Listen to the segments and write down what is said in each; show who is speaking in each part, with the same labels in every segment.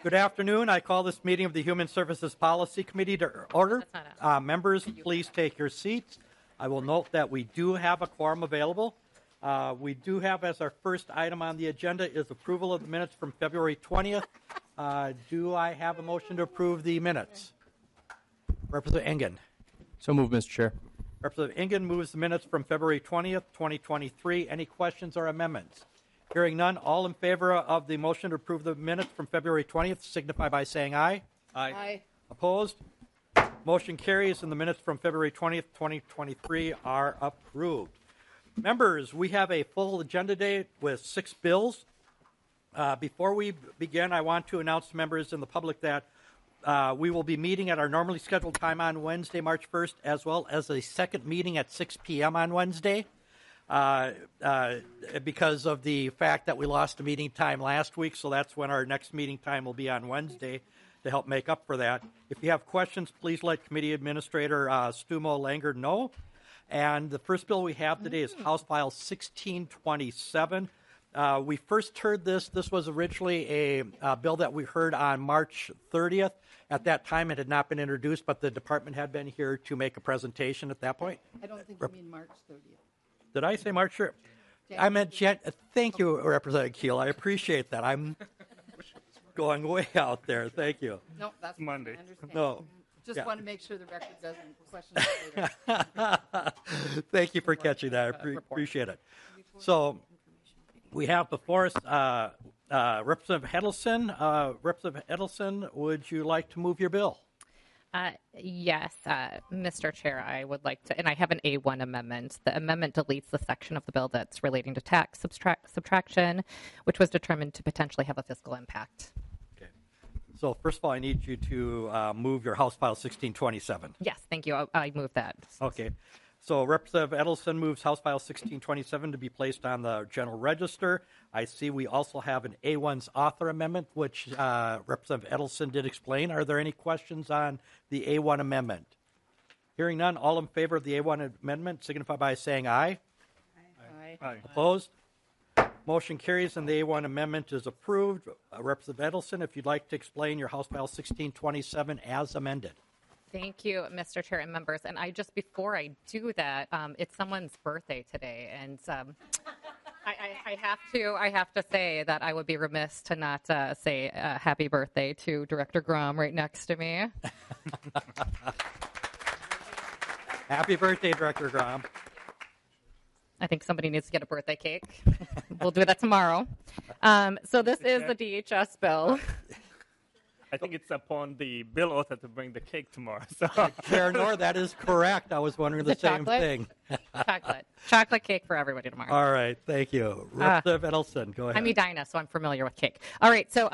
Speaker 1: Good afternoon. I call this meeting of the Human Services Policy Committee to order. Members, please take your seats. I will note that we do have a quorum available. We do have as our first item on the agenda is approval of the minutes from February 20th. Do I have a motion to approve the minutes? Representative Engen.
Speaker 2: So moved, Mr. Chair.
Speaker 1: Representative Engen moves the minutes from February 20th, 2023. Any questions or amendments? Hearing none, all in favor of the motion to approve the minutes from February 20th signify by saying aye.
Speaker 3: Aye.
Speaker 1: Opposed? Motion carries and the minutes from February 20th, 2023 are approved. Members, we have a full agenda day with 6 bills. Before we begin, I want to announce to members and the public that we will be meeting at our normally scheduled time on Wednesday, March 1st, as well as a second meeting at 6 p.m. on Wednesday. Because of the fact that we lost a meeting time last week, so that's when our next meeting time will be on Wednesday to help make up for that. If you have questions, please let Committee Administrator Stumo Langer know. And the first bill we have today is House File 1627. We first heard this. This was originally a bill that we heard on March 30th. At that time, it had not been introduced, but the department had been here to make a presentation at that point.
Speaker 3: I don't think you mean March 30th.
Speaker 1: Did I say March? Sure. I meant thank you, Representative Keel. I appreciate that. I'm going way out there. Thank you.
Speaker 3: No, that's
Speaker 4: Monday.
Speaker 3: I understand.
Speaker 1: No.
Speaker 3: Just want to make sure the record doesn't question it later.
Speaker 1: Thank you for catching that. I appreciate it. So we have before us Representative Edelson. Representative Edelson, would you like to move your bill?
Speaker 5: Yes, Mr. Chair, I would like to, and I have an A1 amendment. The amendment deletes the section of the bill that's relating to tax subtraction, which was determined to potentially have a fiscal impact.
Speaker 1: Okay. So first of all, I need you to move your House File 1627.
Speaker 5: Yes, thank you. I move that.
Speaker 1: Okay. So Representative Edelson moves House File 1627 to be placed on the General Register. I see we also have an A1's author amendment, which Representative Edelson did explain. Are there any questions on the A1 amendment? Hearing none, all in favor of the A1 amendment signify by saying aye.
Speaker 3: Aye.
Speaker 4: Aye.
Speaker 1: Opposed? Motion carries and the A1 amendment is approved. Representative Edelson, if you'd like to explain your House File 1627 as amended.
Speaker 5: Thank you, Mr. Chair and members. And before I do that, it's someone's birthday today, and I have to say that I would be remiss to not say happy birthday to Director Grom right next to me.
Speaker 1: Happy birthday, Director Grom.
Speaker 5: I think somebody needs to get a birthday cake. We'll do that tomorrow. So this is the DHS bill.
Speaker 4: I think it's upon the bill author to bring the cake tomorrow. So.
Speaker 1: Chair Knorr, that is correct. I was wondering the same thing.
Speaker 5: Chocolate cake for everybody tomorrow.
Speaker 1: All right, thank you. Representative Edelson, go ahead.
Speaker 5: I'm Edina, so I'm familiar with cake. All right, so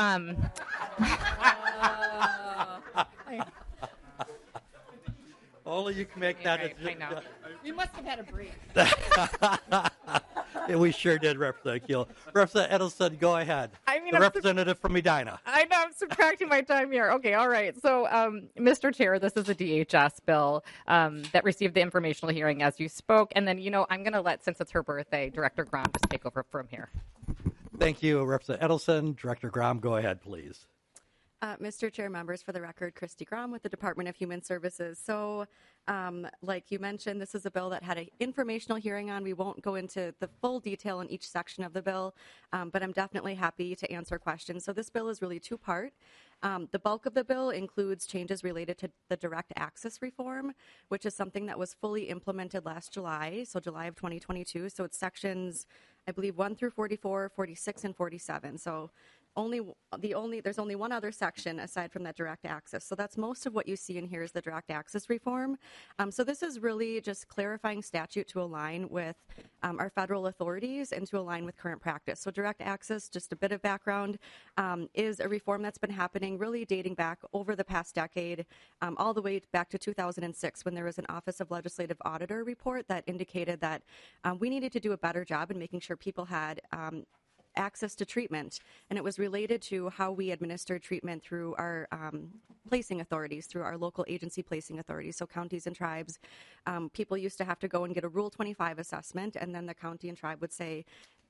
Speaker 1: only you can make that.
Speaker 5: I know.
Speaker 3: You must have had a break.
Speaker 1: Yeah, we sure did, Representative Keel. Representative Edelson, go ahead. The representative from Edina.
Speaker 5: I know, I'm subtracting my time here. Okay, all right. So, Mr. Chair, this is a DHS bill that received the informational hearing as you spoke. And then, I'm going to let, since it's her birthday, Director Grom just take over from here.
Speaker 1: Thank you, Representative Edelson. Director Grom, go ahead, please.
Speaker 6: Mr. Chair, members, for the record, Christy Grom with the Department of Human Services. So, like you mentioned, this is a bill that had an informational hearing on. We won't go into the full detail in each section of the bill, but I'm definitely happy to answer questions. So this bill is really two-part. The bulk of the bill includes changes related to the direct access reform, which is something that was fully implemented last July, so July of 2022. So it's sections, I believe, 1 through 44, 46, and 47. So there's only one other section aside from that direct access. So that's most of what you see in here is the direct access reform. So this is really just clarifying statute to align with our federal authorities and to align with current practice. So direct access, just a bit of background, is a reform that's been happening really dating back over the past decade, all the way back to 2006 when there was an Office of Legislative Auditor report that indicated that we needed to do a better job in making sure people had access to treatment, and it was related to how we administer treatment through our placing authorities, through our local agency placing authorities, so counties and tribes. People used to have to go and get a Rule 25 assessment, and then the county and tribe would say,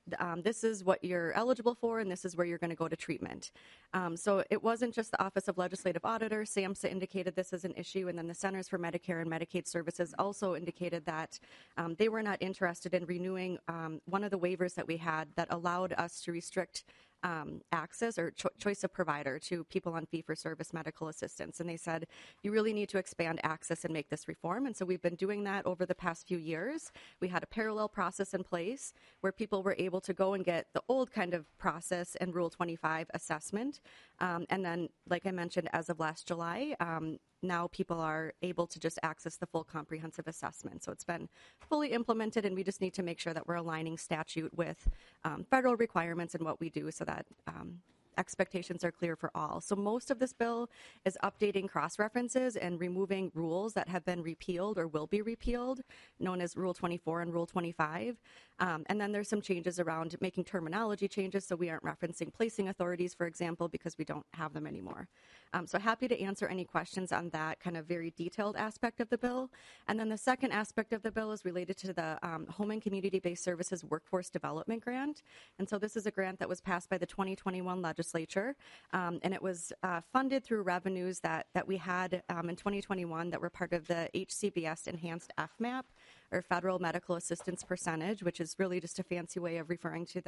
Speaker 6: this is what you're eligible for, and this is where you're going to go to treatment. So it wasn't just the Office of Legislative Auditor. SAMHSA indicated this as an issue, and then the Centers for Medicare and Medicaid Services also indicated that they were not interested in renewing one of the waivers that we had that allowed us to restrict access or choice of provider to people on fee-for-service medical assistance. And they said, you really need to expand access and make this reform. And so we've been doing that over the past few years. We had a parallel process in place where people were able to go and get the old kind of process and Rule 25 assessment. And then, like I mentioned, as of last July, now people are able to just access the full comprehensive assessment. So it's been fully implemented, and we just need to make sure that we're aligning statute with federal requirements and what we do so that expectations are clear for all. So most of this bill is updating cross-references and removing rules that have been repealed or will be repealed, known as Rule 24 and Rule 25. And then there's some changes around making terminology changes, so we aren't referencing placing authorities, for example, because we don't have them anymore. So happy to answer any questions on that kind of very detailed aspect of the bill. And then the second aspect of the bill is related to the Home and Community-Based Services Workforce Development Grant. And so this is a grant that was passed by the 2021 legislature, and it was funded through revenues that we had in 2021 that were part of the HCBS Enhanced FMAP, or Federal Medical Assistance Percentage, which is really just a fancy way of referring to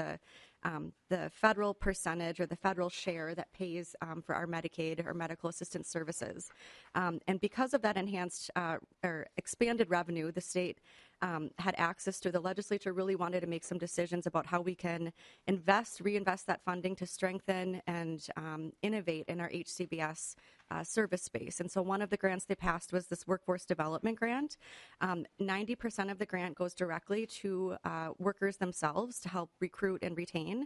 Speaker 6: the federal percentage or the federal share that pays for our Medicaid or medical assistance services. And because of that enhanced or expanded revenue, the state had access to. The legislature really wanted to make some decisions about how we can reinvest that funding to strengthen and innovate in our HCBS service space. And so one of the grants they passed was this workforce development grant. 90% of the grant goes directly to workers themselves to help recruit and retain.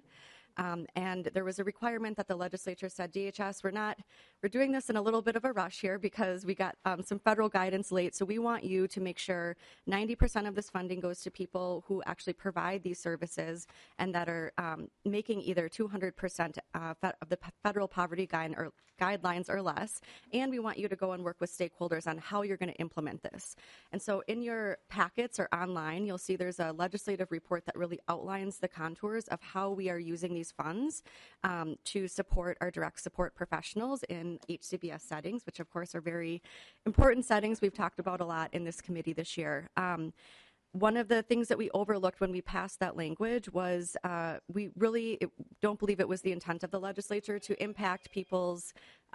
Speaker 6: And there was a requirement that the legislature said, DHS, we're doing this in a little bit of a rush here because we got some federal guidance late. So we want you to make sure 90% of this funding goes to people who actually provide these services and that are making either 200% of the federal poverty guidelines or less. And we want you to go and work with stakeholders on how you're going to implement this. And so in your packets or online, you'll see there's a legislative report that really outlines the contours of how we are using these funds to support our direct support professionals in HCBS settings, which of course are very important settings we've talked about a lot in this committee this year. One of the things that we overlooked when we passed that language was we really don't believe it was the intent of the legislature to impact people's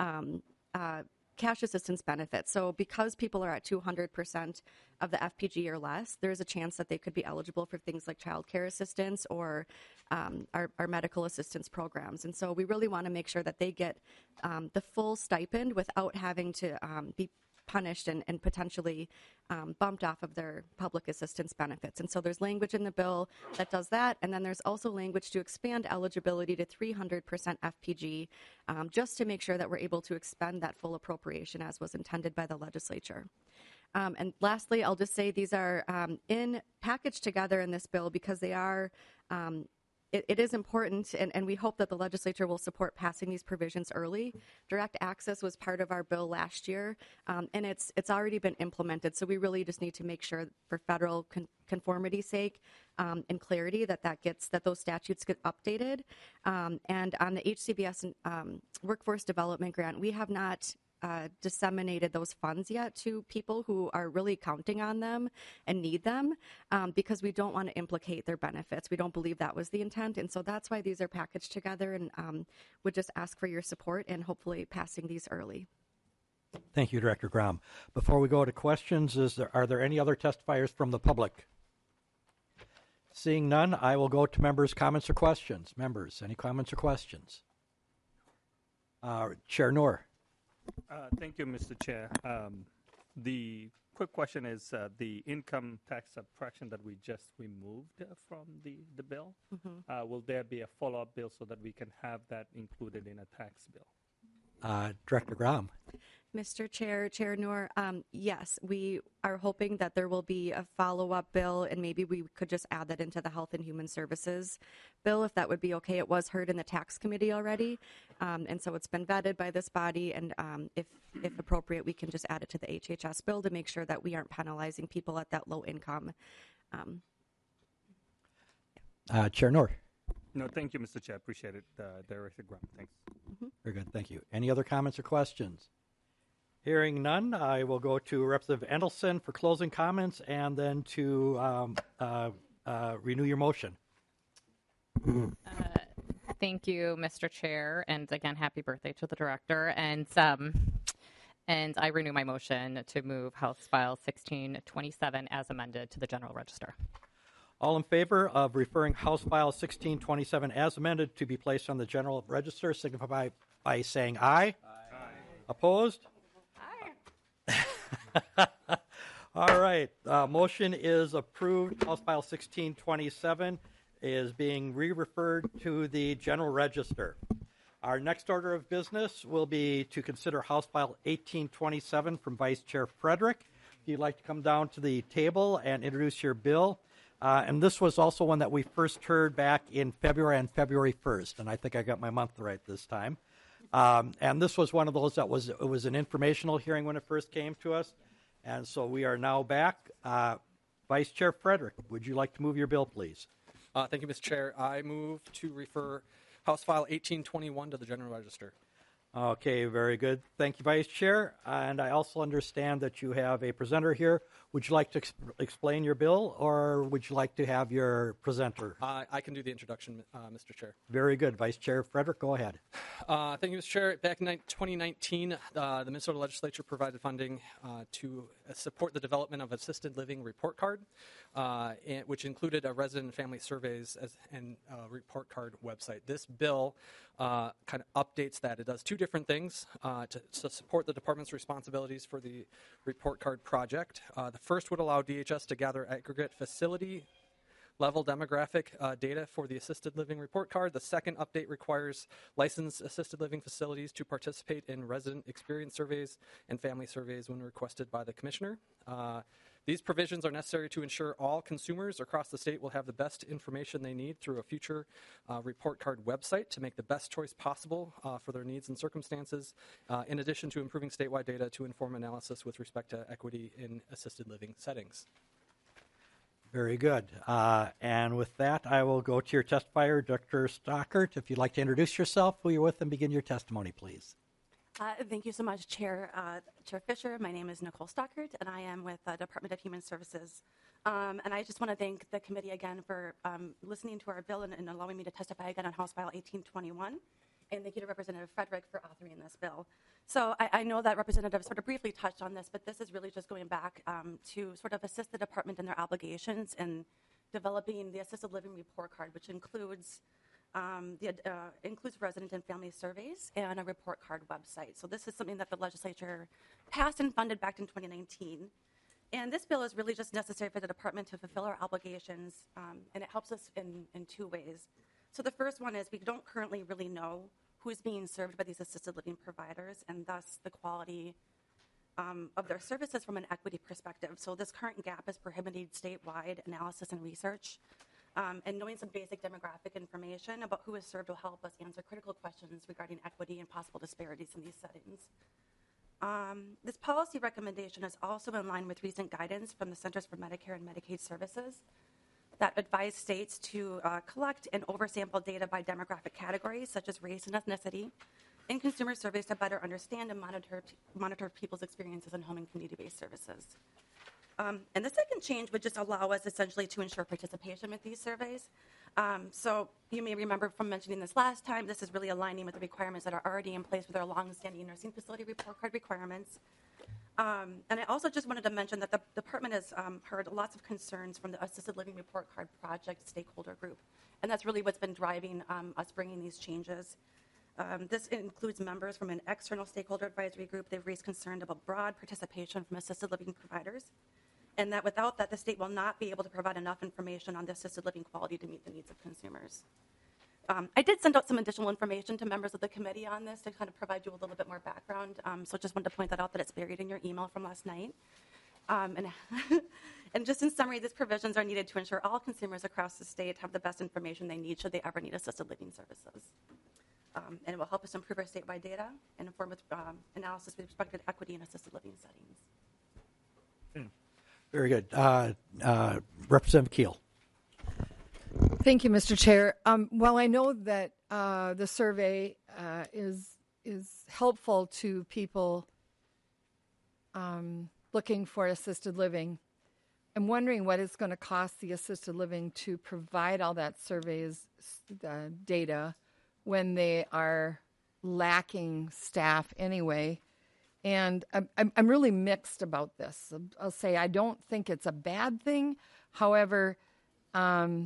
Speaker 6: cash assistance benefits. So because people are at 200% of the FPG or less, there's a chance that they could be eligible for things like child care assistance or our medical assistance programs. And so we really want to make sure that they get the full stipend without having to be punished and potentially bumped off of their public assistance benefits. And so there's language in the bill that does that. And then there's also language to expand eligibility to 300% FPG just to make sure that we're able to expend that full appropriation as was intended by the legislature. And lastly, I'll just say these are packaged together in this bill because they are it is important, and we hope that the legislature will support passing these provisions early. Direct access was part of our bill last year, and it's already been implemented. So we really just need to make sure, for federal conformity's sake and clarity, that those statutes get updated. And on the HCBS Workforce Development Grant, we have not disseminated those funds yet to people who are really counting on them and need them because we don't want to implicate their benefits. We don't believe that was the intent. And so that's why these are packaged together, and would just ask for your support and hopefully passing these early.
Speaker 1: Thank you, Director Grom. Before we go to questions, are there any other testifiers from the public? Seeing none, I will go to members' comments or questions. Members, any comments or questions? Chair Noor.
Speaker 4: Thank you, Mr. Chair. The quick question is the income tax subtraction that we just removed from the bill. Mm-hmm. Will there be a follow-up bill so that we can have that included in a tax bill?
Speaker 1: Director Grom.
Speaker 6: Mr. Chair, Chair Noor, yes, we are hoping that there will be a follow-up bill, and maybe we could just add that into the Health and Human Services bill, if that would be okay. It was heard in the Tax Committee already, and so it's been vetted by this body, and if appropriate, we can just add it to the HHS bill to make sure that we aren't penalizing people at that low income.
Speaker 1: Chair Noor.
Speaker 4: No, thank you, Mr. Chair. Appreciate it, Director Graham. Thanks.
Speaker 1: Very good. Thank you. Any other comments or questions? Hearing none, I will go to Representative Endelson for closing comments and then to renew your motion.
Speaker 5: Thank you, Mr. Chair, and again, happy birthday to the director. And I renew my motion to move House File 1627 as amended to the General Register.
Speaker 1: All in favor of referring House File 1627 as amended to be placed on the General Register signify by saying aye. Aye. Opposed? Aye. All right. Motion is approved. House File 1627 is being re-referred to the General Register. Our next order of business will be to consider House File 1827 from Vice Chair Frederick. If you'd like to come down to the table and introduce your bill. And this was also one that we first heard back in February on February 1st, and I think I got my month right this time. And this was one of those that was an informational hearing when it first came to us. And so we are now back. Vice Chair Frederick, would you like to move your bill, please?
Speaker 2: Thank you, Mr. Chair. I move to refer House File 1821 to the General Register.
Speaker 1: Okay, very good. Thank you, Vice Chair. And I also understand that you have a presenter here. Would you like to explain your bill, or would you like to have your presenter?
Speaker 2: I can do the introduction, Mr. Chair.
Speaker 1: Very good. Vice Chair Frederick, go ahead.
Speaker 2: Thank you, Mr. Chair. Back in 2019, the Minnesota Legislature provided funding to support the development of assisted living report card, which included a resident and family surveys and report card website. This bill kind of updates that. It does two different things to support the department's responsibilities for the report card project. The first would allow DHS to gather aggregate facility level demographic data for the assisted living report card. The second update requires licensed assisted living facilities to participate in resident experience surveys and family surveys when requested by the commissioner. These provisions are necessary to ensure all consumers across the state will have the best information they need through a future report card website to make the best choice possible for their needs and circumstances, in addition to improving statewide data to inform analysis with respect to equity in assisted living settings.
Speaker 1: Very good. And with that, I will go to your testifier, Dr. Stockert. If you'd like to introduce yourself, who you're with, and begin your testimony, please.
Speaker 7: Thank you so much, Chair Fisher. My name is Nicole Stockert, and I am with the Department of Human Services. And I just want to thank the committee again for listening to our bill and allowing me to testify again on House File 1821. And thank you to Representative Frederick for authoring this bill. So I know that Representative sort of briefly touched on this, but this is really just going back to sort of assist the department in their obligations in developing the assisted living report card, which includes includes resident and family surveys and a report card website. So this is something that the legislature passed and funded back in 2019. And this bill is really just necessary for the department to fulfill our obligations, and it helps us in two ways. So the first one is we don't currently really know who's being served by these assisted living providers, and thus the quality of their services from an equity perspective. So this current gap is prohibiting statewide analysis and research. And knowing some basic demographic information about who is served will help us answer critical questions regarding equity and possible disparities in these settings. This policy recommendation is also in line with recent guidance from the Centers for Medicare and Medicaid Services that advise states to collect and oversample data by demographic categories such as race and ethnicity in consumer surveys to better understand and monitor people's experiences in home and community-based services. And the second change would just allow us essentially to ensure participation with these surveys. So you may remember from mentioning this last time, this is really aligning with the requirements that are already in place with our long-standing nursing facility report card requirements. And I also just wanted to mention that the department has heard lots of concerns from the Assisted Living Report Card Project stakeholder group. And that's really what's been driving us bringing these changes. This includes members from an external stakeholder advisory group. They've raised concern about broad participation from assisted living providers, and that without that, the state will not be able to provide enough information on the assisted living quality to meet the needs of consumers. I did send out some additional information to members of the committee on this to kind of provide you a little bit more background. So just wanted to point that out, that it's buried in your email from last night. And just in summary, these provisions are needed to ensure all consumers across the state have the best information they need should they ever need assisted living services. And it will help us improve our statewide data and inform with analysis with respect to equity in assisted living settings.
Speaker 1: Very good. Representative Keel.
Speaker 8: Thank you, Mr. Chair. While I know that the survey is helpful to people looking for assisted living, I'm wondering what it's going to cost the assisted living to provide all that surveys data when they are lacking staff anyway. And I'm really mixed about this. I'll say I don't think it's a bad thing. However, a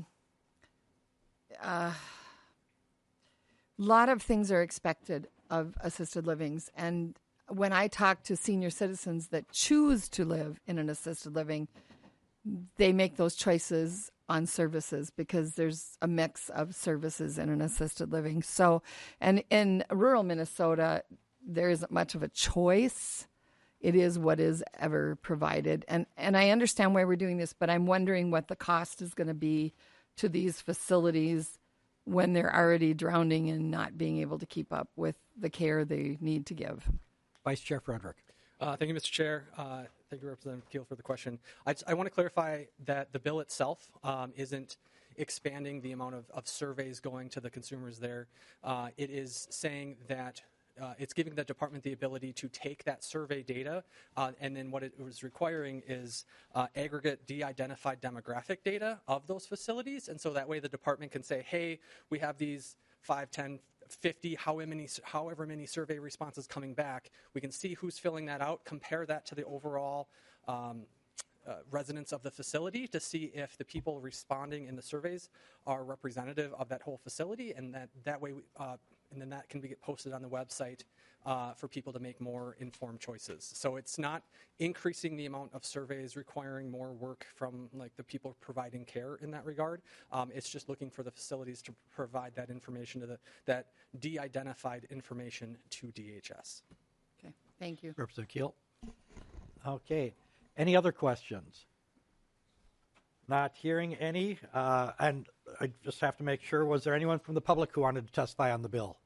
Speaker 8: lot of things are expected of assisted livings. And when I talk to senior citizens that choose to live in an assisted living, they make those choices on services because there's a mix of services in an assisted living. So, and in rural Minnesota, there isn't much of a choice. It is what is ever provided. And I understand why we're doing this, but I'm wondering what the cost is going to be to these facilities when they're already drowning and not being able to keep up with the care they need to give.
Speaker 1: Vice Chair Frederick.
Speaker 2: Thank you, Mr. Chair. Thank you, Representative Keel, for the question. I want to clarify that the bill itself isn't expanding the amount of surveys going to the consumers there. It is saying that it's giving the department the ability to take that survey data, and then what it was requiring is aggregate de-identified demographic data of those facilities. And so that way the department can say, hey, we have these 5, 10, 50, however many survey responses coming back. We can see who's filling that out, compare that to the overall residents of the facility to see if the people responding in the surveys are representative of that whole facility, and that way, and then that can be posted on the website for people to make more informed choices. So it's not increasing the amount of surveys requiring more work from like the people providing care in that regard. It's just looking for the facilities to provide that information to that de-identified information to DHS.
Speaker 8: Okay, thank you.
Speaker 1: Representative Keel. Okay. Any other questions? Not hearing any. And I just have to make sure, was there anyone from the public who wanted to testify on the bill?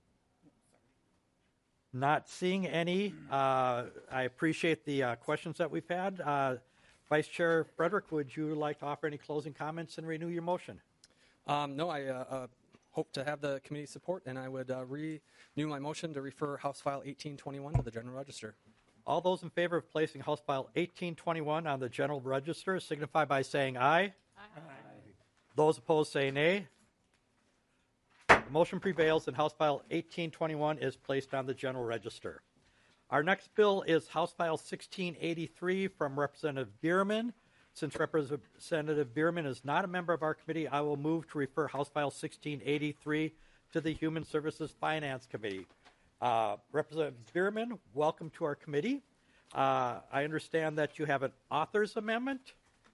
Speaker 1: Not seeing any. I appreciate the questions that we've had. Vice Chair Frederick, would you like to offer any closing comments and renew your motion?
Speaker 2: No, I hope to have the committee support, and I would renew my motion to refer House File 1821 to the General Register.
Speaker 1: All those in favor of placing House File 1821 on the General Register signify by saying aye. Aye. Those opposed say nay. The motion prevails and House File 1821 is placed on the General Register. Our next bill is House File 1683 from Representative Bierman. Since Representative Bierman is not a member of our committee, I will move to refer House File 1683 to the Human Services Finance Committee. Representative Bierman, welcome to our committee. I understand that you have an author's amendment.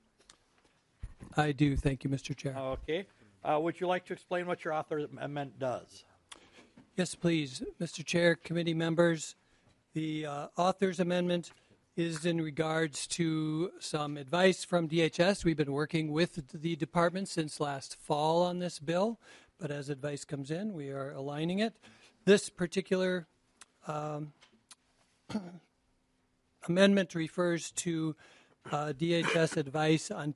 Speaker 9: I do. Thank you, Mr. Chair.
Speaker 1: Okay. Would you like to explain what your author's amendment does?
Speaker 9: Yes, please. Mr. Chair, committee members, the author's amendment is in regards to some advice from DHS. We've been working with the department since last fall on this bill, but as advice comes in, we are aligning it. This particular amendment refers to DHS advice on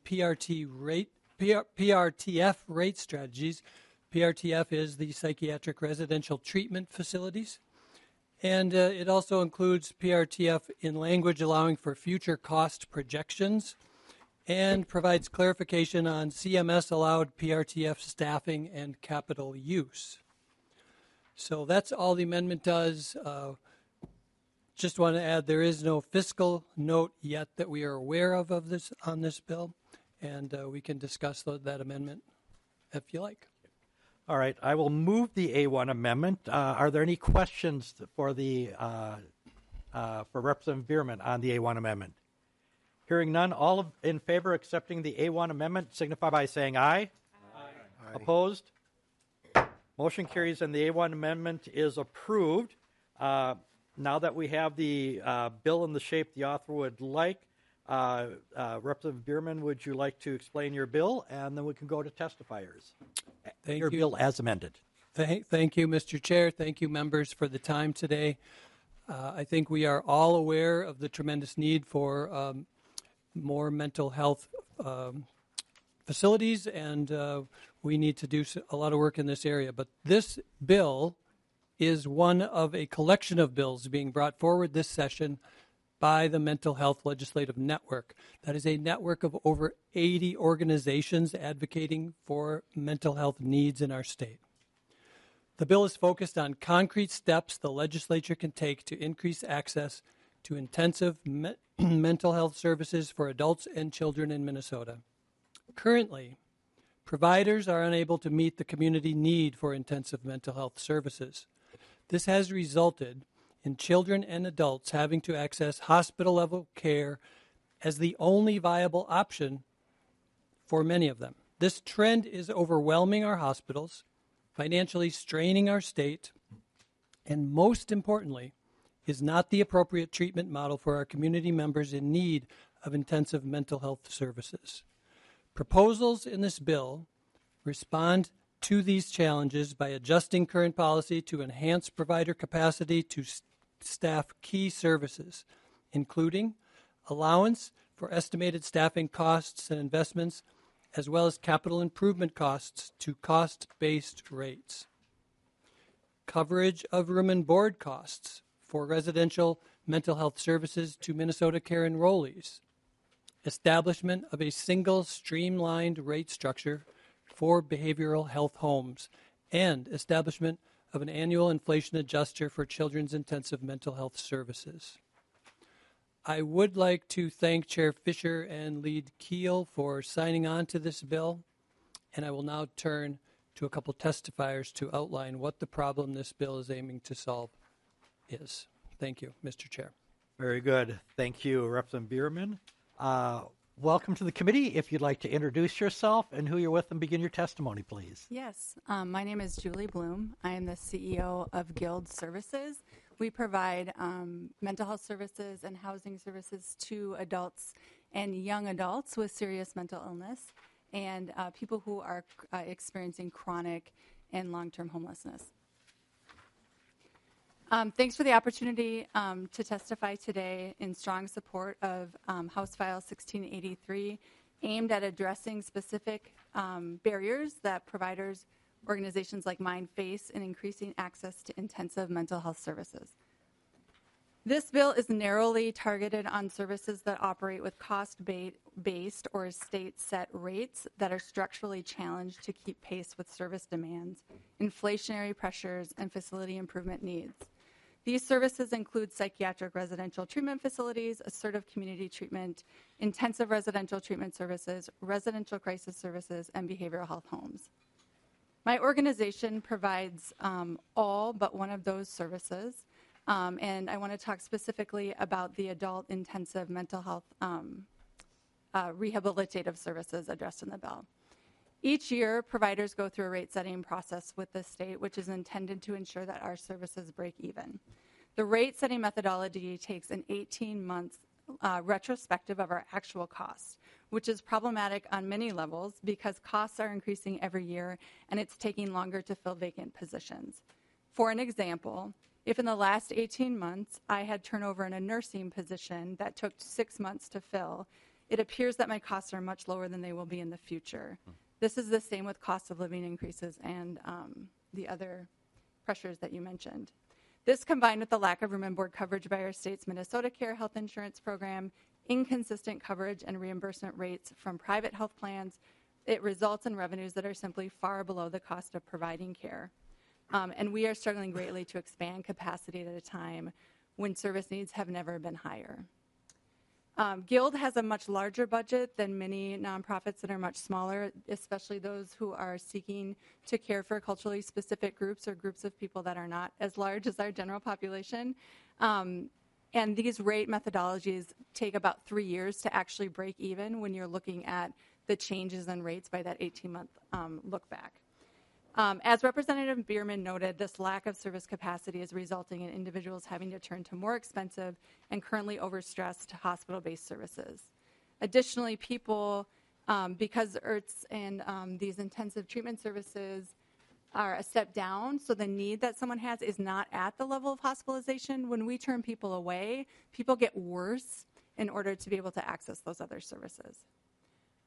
Speaker 9: PRTF rate strategies. PRTF is the Psychiatric Residential Treatment Facilities. And it also includes PRTF in language allowing for future cost projections and provides clarification on CMS allowed PRTF staffing and capital use. So that's all the amendment does. Just want to add there is no fiscal note yet that we are aware of this on this bill, and we can discuss that amendment if you like.
Speaker 1: All right, I will move the A1 amendment. Are there any questions for the for Representative Bierman on the A1 amendment? Hearing none, all in favor of accepting the A1 amendment signify by saying aye. Aye. Opposed? Motion carries and the A1 amendment is approved. Now that we have the bill in the shape the author would like, Representative Bierman, would you like to explain your bill? And then we can go to testifiers.
Speaker 9: Thank
Speaker 1: your
Speaker 9: you.
Speaker 1: bill as amended.
Speaker 9: Thank you, Mr. Chair. Thank you, members, for the time today. I think we are all aware of the tremendous need for more mental health facilities, and we need to do a lot of work in this area. But this bill is one of a collection of bills being brought forward this session by the Mental Health Legislative Network. That is a network of over 80 organizations advocating for mental health needs in our state. The bill is focused on concrete steps the legislature can take to increase access to intensive mental health services for adults and children in Minnesota. Currently, providers are unable to meet the community need for intensive mental health services. This has resulted in children and adults having to access hospital-level care as the only viable option for many of them. This trend is overwhelming our hospitals, financially straining our state, and most importantly, is not the appropriate treatment model for our community members in need of intensive mental health services. Proposals in this bill respond to these challenges by adjusting current policy to enhance provider capacity to staff key services, including allowance for estimated staffing costs and investments, as well as capital improvement costs to cost-based rates. Coverage of room and board costs for residential mental health services to Minnesota Care enrollees. Establishment of a single streamlined rate structure for behavioral health homes, and establishment of an annual inflation adjuster for children's intensive mental health services. I would like to thank Chair Fisher and Lead Keel for signing on to this bill, and I will now turn to a couple testifiers to outline what the problem this bill is aiming to solve is. Thank you, Mr. Chair.
Speaker 1: Very good. Thank you, Representative Bierman. Welcome to the committee. If you'd like to introduce yourself and who you're with and begin your testimony, please.
Speaker 10: Yes, my name is Julie Bloom. I am the CEO of Guild Services. We provide mental health services and housing services to adults and young adults with serious mental illness and people who are experiencing chronic and long-term homelessness. Thanks for the opportunity to testify today in strong support of House File 1683, aimed at addressing specific barriers that providers, organizations like mine face in increasing access to intensive mental health services. This bill is narrowly targeted on services that operate with cost-based or state-set rates that are structurally challenged to keep pace with service demands, inflationary pressures, and facility improvement needs. These services include psychiatric residential treatment facilities, assertive community treatment, intensive residential treatment services, residential crisis services, and behavioral health homes. My organization provides all but one of those services, and I want to talk specifically about the adult intensive mental health rehabilitative services addressed in the bill. Each year, providers go through a rate-setting process with the state, which is intended to ensure that our services break even. The rate-setting methodology takes an 18-month retrospective of our actual costs, which is problematic on many levels because costs are increasing every year and it's taking longer to fill vacant positions. For an example, if in the last 18 months I had turnover in a nursing position that took 6 months to fill, it appears that my costs are much lower than they will be in the future. This is the same with cost of living increases and the other pressures that you mentioned. This, combined with the lack of room and board coverage by our state's Minnesota Care health insurance program, inconsistent coverage and reimbursement rates from private health plans, it results in revenues that are simply far below the cost of providing care. And we are struggling greatly to expand capacity at a time when service needs have never been higher. Guild has a much larger budget than many nonprofits that are much smaller, especially those who are seeking to care for culturally specific groups or groups of people that are not as large as our general population. And these rate methodologies take about 3 years to actually break even when you're looking at the changes in rates by that 18-month look back. As Representative Bierman noted, this lack of service capacity is resulting in individuals having to turn to more expensive and currently overstressed hospital-based services. Additionally, people, because IRTs and these intensive treatment services are a step down, so the need that someone has is not at the level of hospitalization. When we turn people away, people get worse in order to be able to access those other services.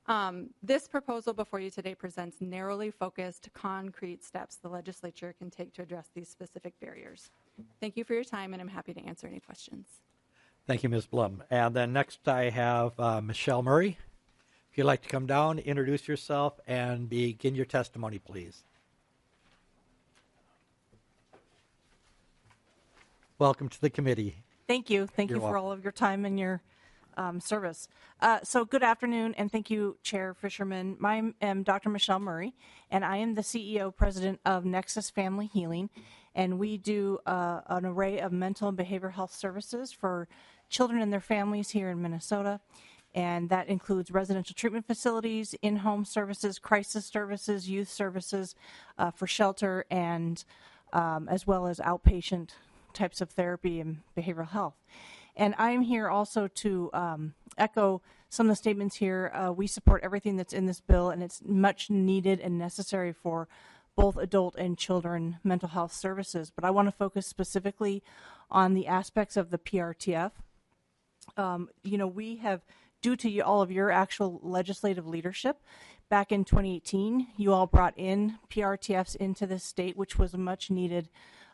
Speaker 10: This proposal before you today presents narrowly focused, concrete steps the legislature can take to address these specific barriers. Thank you for your time, and I'm happy to answer any questions.
Speaker 1: Thank you, Ms. Blum. And then next I have Michelle Murray. If you'd like to come down, introduce yourself, and begin your testimony, please. Welcome to the committee.
Speaker 11: Thank you. Thank
Speaker 1: You're
Speaker 11: you for
Speaker 1: welcome.
Speaker 11: all of your time and your service. So good afternoon, and thank you, Chair Fisherman. I am Dr. Michelle Murray, and I am the CEO, President of Nexus Family Healing, and we do an array of mental and behavioral health services for children and their families here in Minnesota, and that includes residential treatment facilities, in-home services, crisis services, youth services for shelter, and as well as outpatient types of therapy and behavioral health. And I'm here also to echo some of the statements here. We support everything that's in this bill, and it's much needed and necessary for both adult and children mental health services. But I want to focus specifically on the aspects of the PRTF. We have, due to all of your actual legislative leadership, back in 2018, you all brought in PRTFs into this state, which was a much needed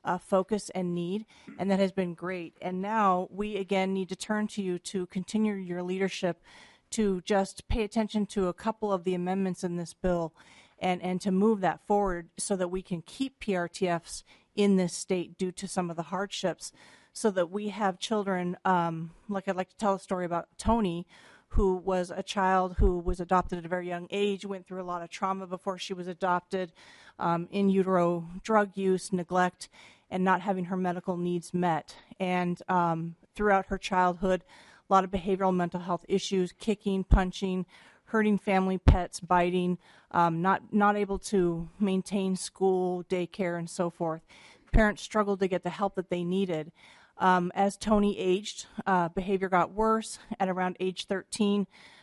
Speaker 11: focus and need, and that has been great. And now we again need to turn to you to continue your leadership, to just pay attention to a couple of the amendments in this bill and to move that forward so that we can keep PRTFs in this state due to some of the hardships, so that we have children, like I'd like to tell a story about Tony, who was a child who was adopted at a very young age, went through a lot of trauma before she was adopted, in utero drug use, neglect, and not having her medical needs met. And throughout her childhood, a lot of behavioral mental health issues, kicking, punching, hurting family pets, biting, not able to maintain school, daycare, and so forth. Parents struggled to get the help that they needed. As Tony aged, behavior got worse. At around age 13,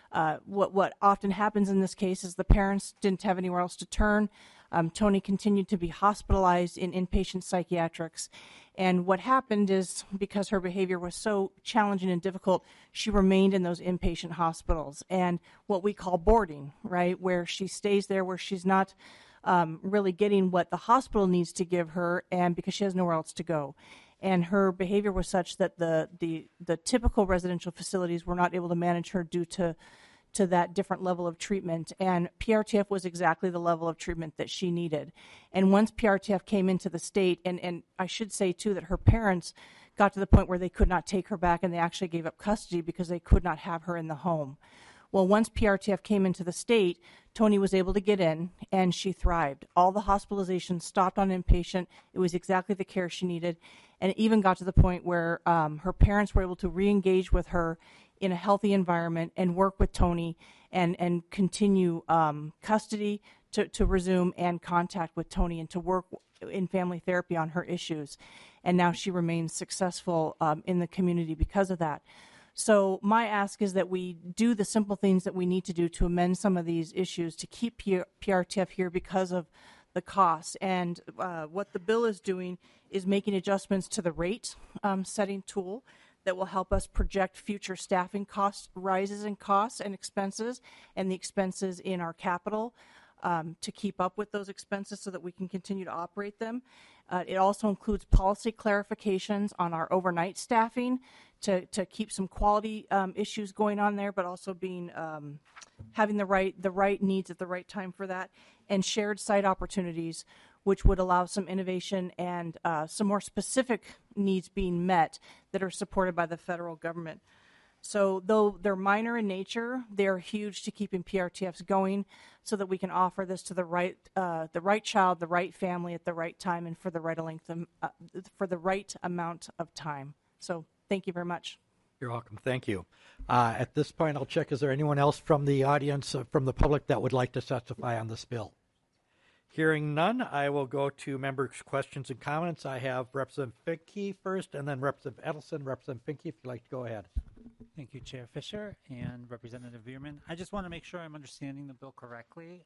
Speaker 11: what often happens in this case is the parents didn't have anywhere else to turn. Tony continued to be hospitalized in inpatient psychiatrics. And what happened is, because her behavior was so challenging and difficult, she remained in those inpatient hospitals. And what we call boarding, right, where she stays there, where she's not really getting what the hospital needs to give her, and because she has nowhere else to go. And her behavior was such that the typical residential facilities were not able to manage her due to that different level of treatment. And PRTF was exactly the level of treatment that she needed. And once PRTF came into the state, and I should say too that her parents got to the point where they could not take her back, and they actually gave up custody because they could not have her in the home. Well, once PRTF came into the state, Tony was able to get in, and she thrived. All the hospitalizations stopped on inpatient. It was exactly the care she needed. And it even got to the point where her parents were able to re-engage with her in a healthy environment and work with Tony and continue custody to resume, and contact with Tony, and to work in family therapy on her issues. And now she remains successful in the community because of that. So my ask is that we do the simple things that we need to do to amend some of these issues to keep PRTF here because of the costs. And what the bill is doing is making adjustments to the rate setting tool that will help us project future staffing cost rises in costs and expenses, and the expenses in our capital to keep up with those expenses so that we can continue to operate them. It also includes policy clarifications on our overnight staffing to keep some quality issues going on there, but also being having the right needs at the right time for that, and shared site opportunities, which would allow some innovation and some more specific needs being met that are supported by the federal government. So though they're minor in nature, they're huge to keeping PRTFs going so that we can offer this to the right child, the right family at the right time, and for the right length for the right amount of time. So thank you very much.
Speaker 1: You're welcome. Thank you. At this point, I'll check, is there anyone else from the audience, from the public, that would like to testify on this bill? Hearing none, I will go to members' questions and comments. I have Representative Finke first, and then Representative Edelson. Representative Finke, if you'd like to go ahead.
Speaker 12: Thank you, Chair Fisher and Representative Bierman. I just want to make sure I'm understanding the bill correctly,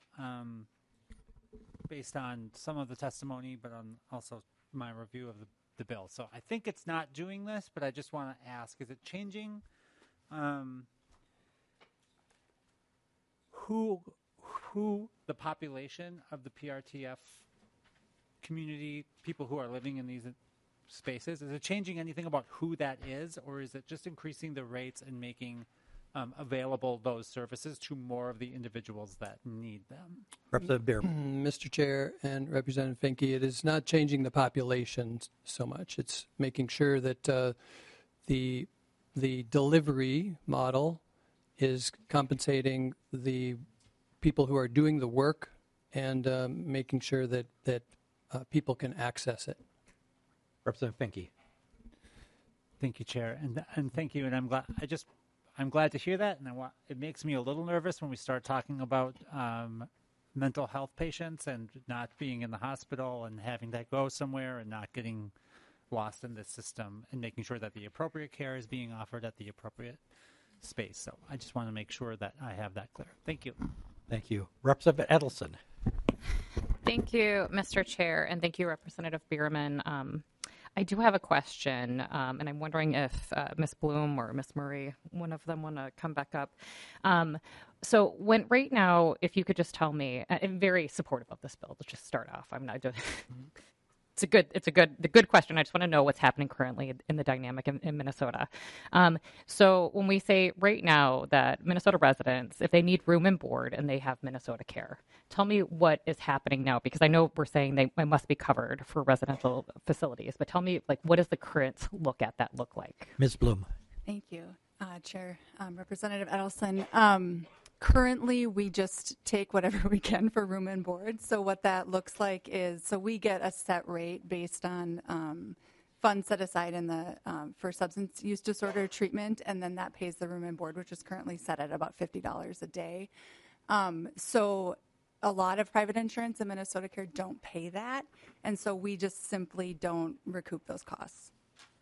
Speaker 12: based on some of the testimony, but on also my review of the bill. So I think it's not doing this, but I just want to ask, is it changing who the population of the PRTF community, people who are living in these spaces, is it changing anything about who that is, or is it just increasing the rates and making available those services to more of the individuals that need them?
Speaker 1: Representative Bierman.
Speaker 9: Mr. Chair and Representative Finke, it is not changing the population so much. It's making sure that the delivery model is compensating the people who are doing the work and making sure that people can access it.
Speaker 1: Representative Finke.
Speaker 12: Thank you, Chair, and thank you. And I'm glad to hear that. And it makes me a little nervous when we start talking about mental health patients and not being in the hospital and having that go somewhere and not getting lost in the system, and making sure that the appropriate care is being offered at the appropriate space. So I just want to make sure that I have that clear. Thank you.
Speaker 1: Thank you. Representative Edelson.
Speaker 5: Thank you, Mr. Chair, and thank you, Representative Bierman. I do have a question, and I'm wondering if Ms. Bloom or Ms. Murray, one of them, want to come back up. So right now, if you could just tell me, I'm very supportive of this bill. Let's just start off. I'm not doing. It's a good question. I just want to know what's happening currently in the dynamic in Minnesota. So when we say right now that Minnesota residents, if they need room and board and they have Minnesota Care, tell me what is happening now, because I know we're saying they must be covered for residential facilities, but tell me, what does the current look like?
Speaker 1: Ms. Bloom.
Speaker 10: Thank you, Chair. Representative Edelson. Currently, we just take whatever we can for room and board. So what that looks like is, so we get a set rate based on funds set aside in the for substance use disorder treatment, and then that pays the room and board, which is currently set at about $50 a day. So a lot of private insurance and Minnesota Care don't pay that, and so we just simply don't recoup those costs.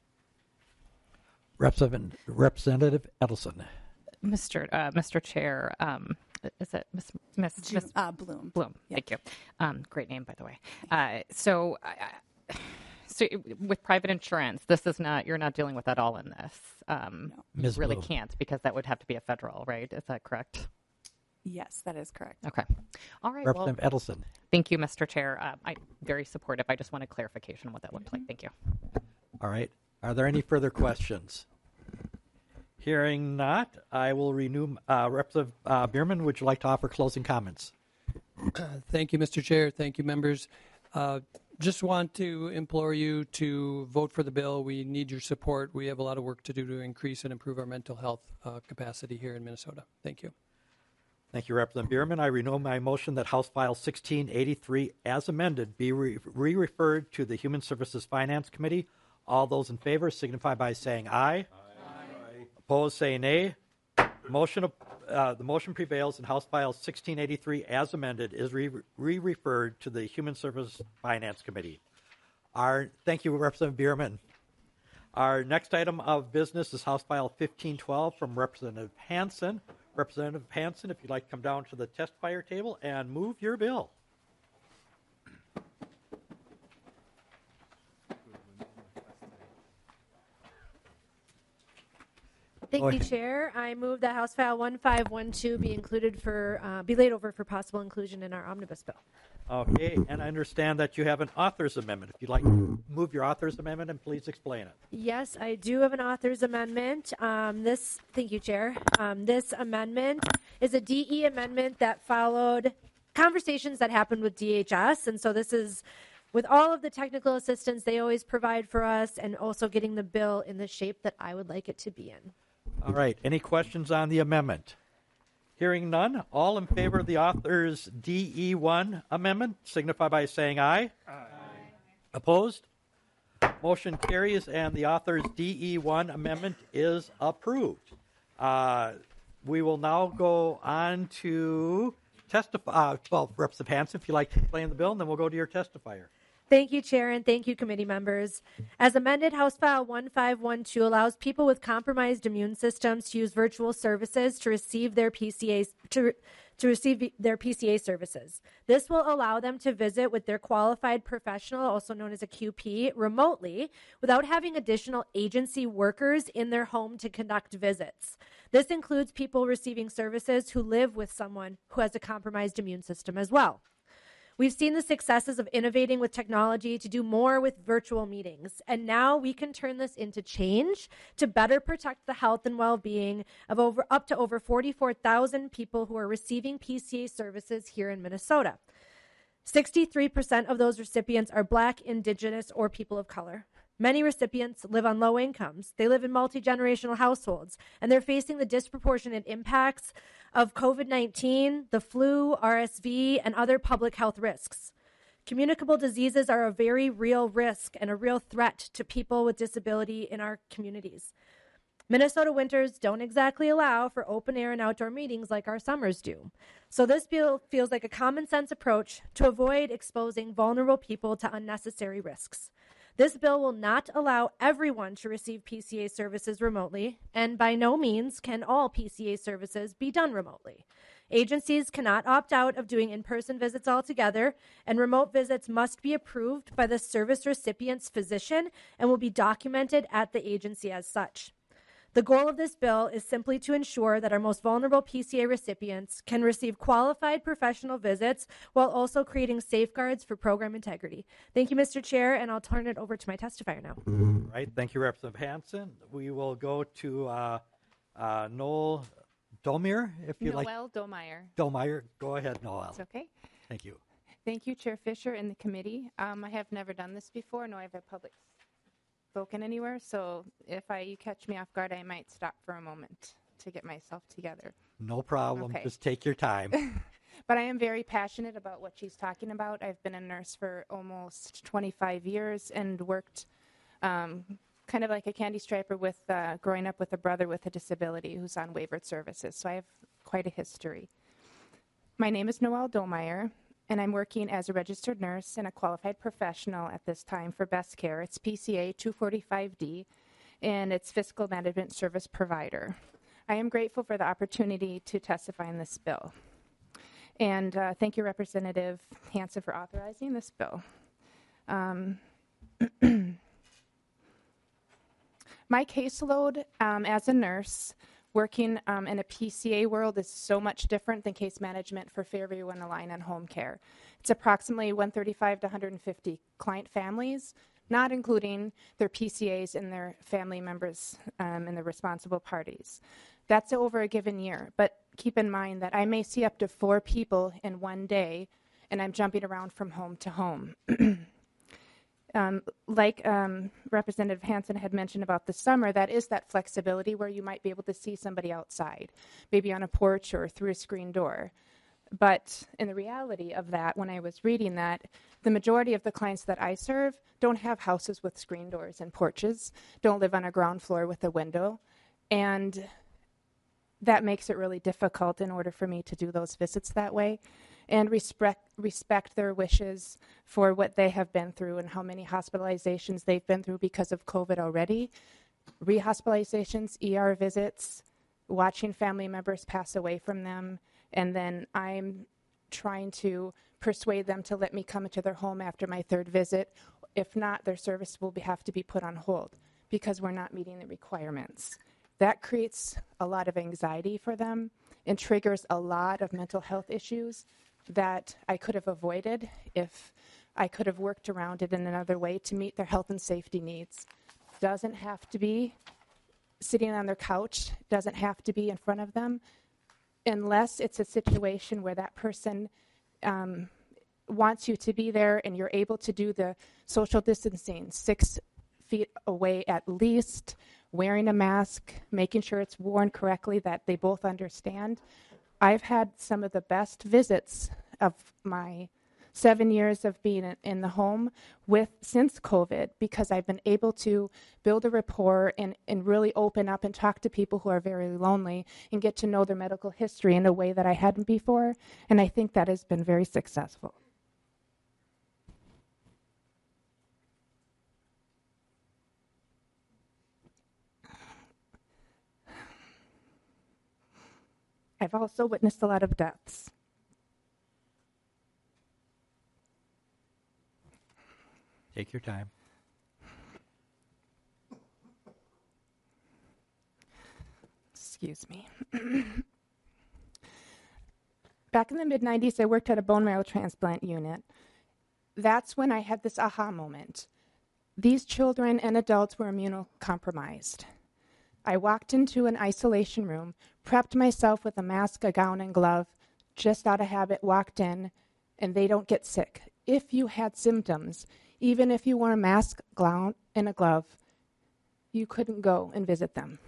Speaker 1: Representative Edelson.
Speaker 5: Mr. Chair, is it Miss
Speaker 10: Bloom?
Speaker 5: Bloom,
Speaker 10: Yeah.
Speaker 5: thank you. Great name, by the way. So with private insurance, this is not, you're not dealing with that all in this.
Speaker 10: No.
Speaker 5: You really
Speaker 1: Bloom.
Speaker 5: can't, because that would have to be a federal, right? Is that correct?
Speaker 10: Yes, that is correct.
Speaker 5: Okay. All right.
Speaker 1: Representative Edelson.
Speaker 5: Thank you, Mr. Chair. I'm very supportive. I just want a clarification on what that looked like. Thank you.
Speaker 1: All right. Are there any further questions? Hearing not, I will renew. Representative Bierman, would you like to offer closing comments?
Speaker 9: Thank you, Mr. Chair. Thank you, members. Just want to implore you to vote for the bill. We need your support. We have a lot of work to do to increase and improve our mental health capacity here in Minnesota. Thank you.
Speaker 1: Thank you, Representative Bierman. I renew my motion that House File 1683, as amended, be re-referred to the Human Services Finance Committee. All those in favor signify by saying aye. Opposed, say nay. The motion prevails, and House File 1683, as amended, is re-referred to the Human Services Finance Committee. Thank you, Representative Bierman. Our next item of business is House File 1512 from Representative Hansen. Representative Hansen, if you'd like to come down to the testifier table and move your bill.
Speaker 13: Thank you, Chair. I move that House File 1512 be laid over for possible inclusion in our omnibus bill.
Speaker 1: Okay, and I understand that you have an author's amendment. If you'd like to move your author's amendment, and please explain it.
Speaker 13: Yes, I do have an author's amendment. Thank you, Chair. This amendment is a DE amendment that followed conversations that happened with DHS, and so this is with all of the technical assistance they always provide for us, and also getting the bill in the shape that I would like it to be in.
Speaker 1: All right, any questions on the amendment? Hearing none, all in favor of the author's DE1 amendment signify by saying aye. Aye. Opposed? Motion carries, and the author's DE1 amendment is approved. We will now go on to testify. Representative Hansen, if you'd like to explain the bill, and then we'll go to your testifier.
Speaker 13: Thank you, Chair, and thank you, committee members. As amended, House File 1512 allows people with compromised immune systems to use virtual services to receive their PCA services. This will allow them to visit with their qualified professional, also known as a QP, remotely without having additional agency workers in their home to conduct visits. This includes people receiving services who live with someone who has a compromised immune system as well. We've seen the successes of innovating with technology to do more with virtual meetings, and now we can turn this into change to better protect the health and well-being of up to over 44,000 people who are receiving PCA services here in Minnesota. 63% of those recipients are Black, Indigenous, or people of color. Many recipients live on low incomes. They live in multi-generational households, and they're facing the disproportionate impacts of COVID-19, the flu, RSV, and other public health risks. Communicable diseases are a very real risk and a real threat to people with disability in our communities. Minnesota winters don't exactly allow for open air and outdoor meetings like our summers do. So this bill feels like a common sense approach to avoid exposing vulnerable people to unnecessary risks. This bill will not allow everyone to receive PCA services remotely, and by no means can all PCA services be done remotely. Agencies cannot opt out of doing in-person visits altogether, and remote visits must be approved by the service recipient's physician and will be documented at the agency as such. The goal of this bill is simply to ensure that our most vulnerable PCA recipients can receive qualified professional visits while also creating safeguards for program integrity. Thank you, Mr. Chair, and I'll turn it over to my testifier now.
Speaker 1: Right. Thank you, Representative Hansen. We will go to Noel Domeier, if you like.
Speaker 14: Noel Domeier.
Speaker 1: Domeier. Go ahead, Noel.
Speaker 14: It's okay.
Speaker 1: Thank you.
Speaker 14: Thank you, Chair Fisher and the committee. I have never done this before, nor have I public spoken anywhere, so if you catch me off guard, I might stop for a moment to get myself together.
Speaker 1: No problem.
Speaker 14: Okay.
Speaker 1: Just take your time.
Speaker 14: But I am very passionate about what she's talking about. I've been a nurse for almost 25 years and worked kind of like a candy striper with growing up with a brother with a disability who's on waivered services, so I have quite a history. My name is Noel Domeier, and I'm working as a registered nurse and a qualified professional at this time for Best Care. It's PCA 245D, and it's Fiscal Management Service Provider. I am grateful for the opportunity to testify in this bill. And thank you, Representative Hansen, for authorizing this bill. My caseload as a nurse working in a PCA world is so much different than case management for Fairview and Align and Home Care. It's approximately 135 to 150 client families, not including their PCAs and their family members and the responsible parties. That's over a given year, but keep in mind that I may see up to 4 people in one day, and I'm jumping around from home to home. Like Representative Hansen had mentioned about the summer, that is that flexibility where you might be able to see somebody outside, maybe on a porch or through a screen door. But in the reality of that, when I was reading that, the majority of the clients that I serve don't have houses with screen doors and porches, don't live on a ground floor with a window, and that makes it really difficult in order for me to do those visits that way and respect their wishes for what they have been through and how many hospitalizations they've been through because of COVID already. Rehospitalizations, ER visits, watching family members pass away from them, and then I'm trying to persuade them to let me come into their home after my 3rd visit. If not, their service will have to be put on hold because we're not meeting the requirements. That creates a lot of anxiety for them and triggers a lot of mental health issues that I could have avoided if I could have worked around it in another way to meet their health and safety needs. Doesn't have to be sitting on their couch, doesn't have to be in front of them, unless it's a situation where that person wants you to be there and you're able to do the social distancing 6 feet away at least, wearing a mask, making sure it's worn correctly, that they both understand. I've had some of the best visits of my 7 years of being in the home since COVID because I've been able to build a rapport and really open up and talk to people who are very lonely and get to know their medical history in a way that I hadn't before, and I think that has been very successful. I've also witnessed a lot of deaths.
Speaker 1: Take your time.
Speaker 14: Excuse me. Back in the mid-90s, I worked at a bone marrow transplant unit. That's when I had this aha moment. These children and adults were immunocompromised. I walked into an isolation room, prepped myself with a mask, a gown, and glove, just out of habit, walked in, and they don't get sick. If you had symptoms, even if you wore a mask, gown, and a glove, you couldn't go and visit them.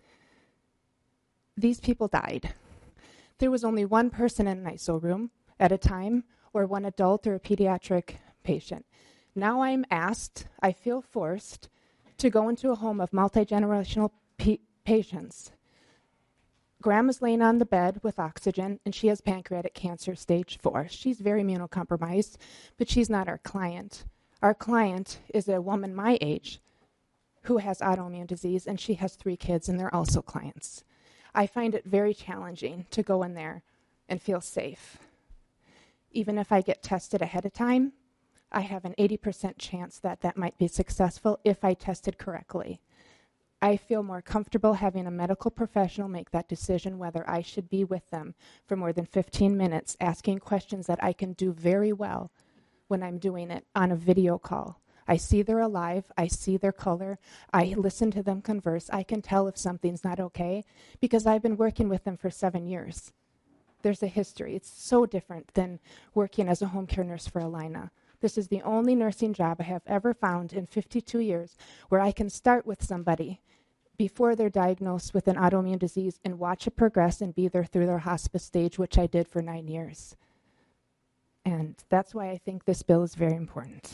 Speaker 14: These people died. There was only one person in an ISO room at a time, or one adult or a pediatric patient. Now I'm asked, I feel forced, to go into a home of multi-generational patients. Grandma's laying on the bed with oxygen, and she has pancreatic cancer stage 4. She's very immunocompromised, but she's not our client. Our client is a woman my age who has autoimmune disease, and she has 3 kids, and they're also clients. I find it very challenging to go in there and feel safe. Even if I get tested ahead of time, I have an 80% chance that that might be successful if I tested correctly. I feel more comfortable having a medical professional make that decision whether I should be with them for more than 15 minutes, asking questions that I can do very well when I'm doing it on a video call. I see they're alive, I see their color, I listen to them converse, I can tell if something's not okay because I've been working with them for 7 years. There's a history. It's so different than working as a home care nurse for Alina. This is the only nursing job I have ever found in 52 years where I can start with somebody before they're diagnosed with an autoimmune disease and watch it progress and be there through their hospice stage, which I did for 9 years. And that's why I think this bill is very important.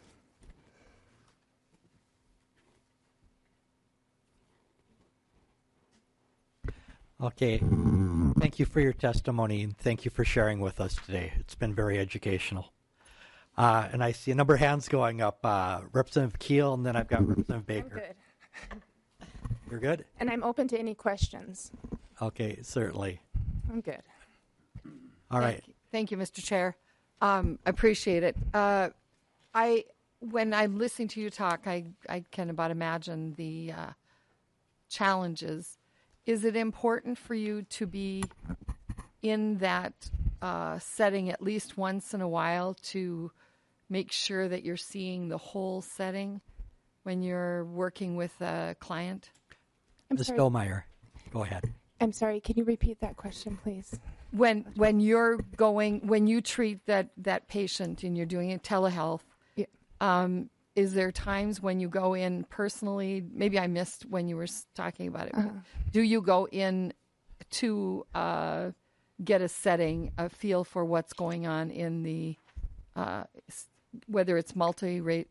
Speaker 1: Okay. Thank you for your testimony, and thank you for sharing with us today. It's been very educational. And I see a number of hands going up. Representative Keel, and then I've got Representative Baker.
Speaker 14: I'm good.
Speaker 1: You're good?
Speaker 14: And I'm open to any questions.
Speaker 1: Okay, certainly.
Speaker 14: I'm good.
Speaker 1: All right.
Speaker 8: Thank you, Mr. Chair. Appreciate it. When I'm listening to you talk, I can about imagine the challenges. Is it important for you to be in that setting at least once in a while to make sure that you're seeing the whole setting when you're working with a client?
Speaker 1: Ms. Domeyer, go ahead.
Speaker 14: I'm sorry, can you repeat that question, please?
Speaker 8: When you treat that patient and you're doing it telehealth, is there times when you go in personally? Maybe I missed when you were talking about it. Do you go in to get a setting, a feel for what's going on in the, whether it's multi-family,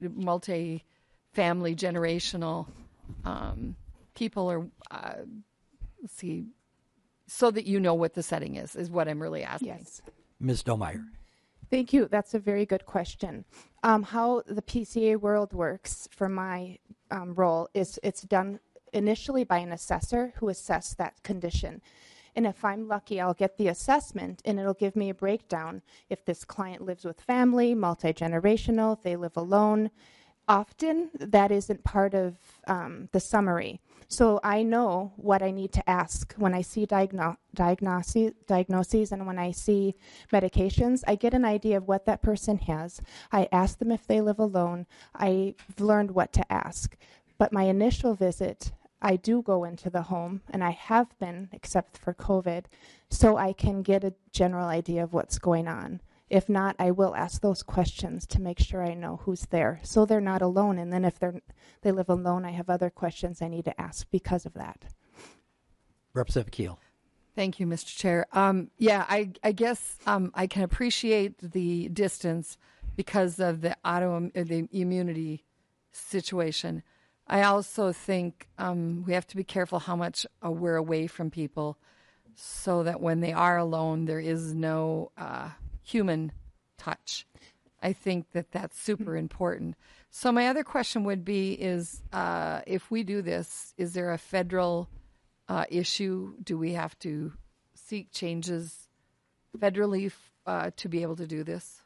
Speaker 8: generational people, or let's see, so that you know what the setting is what I'm really asking.
Speaker 14: Yes.
Speaker 1: Ms. Domeyer.
Speaker 14: Thank you. That's a very good question. How the PCA world works for my role is it's done initially by an assessor who assesses that condition. And if I'm lucky, I'll get the assessment and it'll give me a breakdown if this client lives with family, multi-generational, if they live alone. Often that isn't part of the summary. So I know what I need to ask when I see diagnoses and when I see medications. I get an idea of what that person has. I ask them if they live alone. I've learned what to ask. But my initial visit, I do go into the home, and I have been, except for COVID, so I can get a general idea of what's going on. If not, I will ask those questions to make sure I know who's there, so they're not alone. And then if they live alone, I have other questions I need to ask because of that.
Speaker 1: Representative Keel.
Speaker 8: Thank you, Mr. Chair. I guess I can appreciate the distance because of the the immunity situation. I also think we have to be careful how much we're away from people, so that when they are alone, there is no human touch. I think that's super important. So my other question would be is if we do this, is there a federal issue? Do we have to seek changes federally to be able to do this?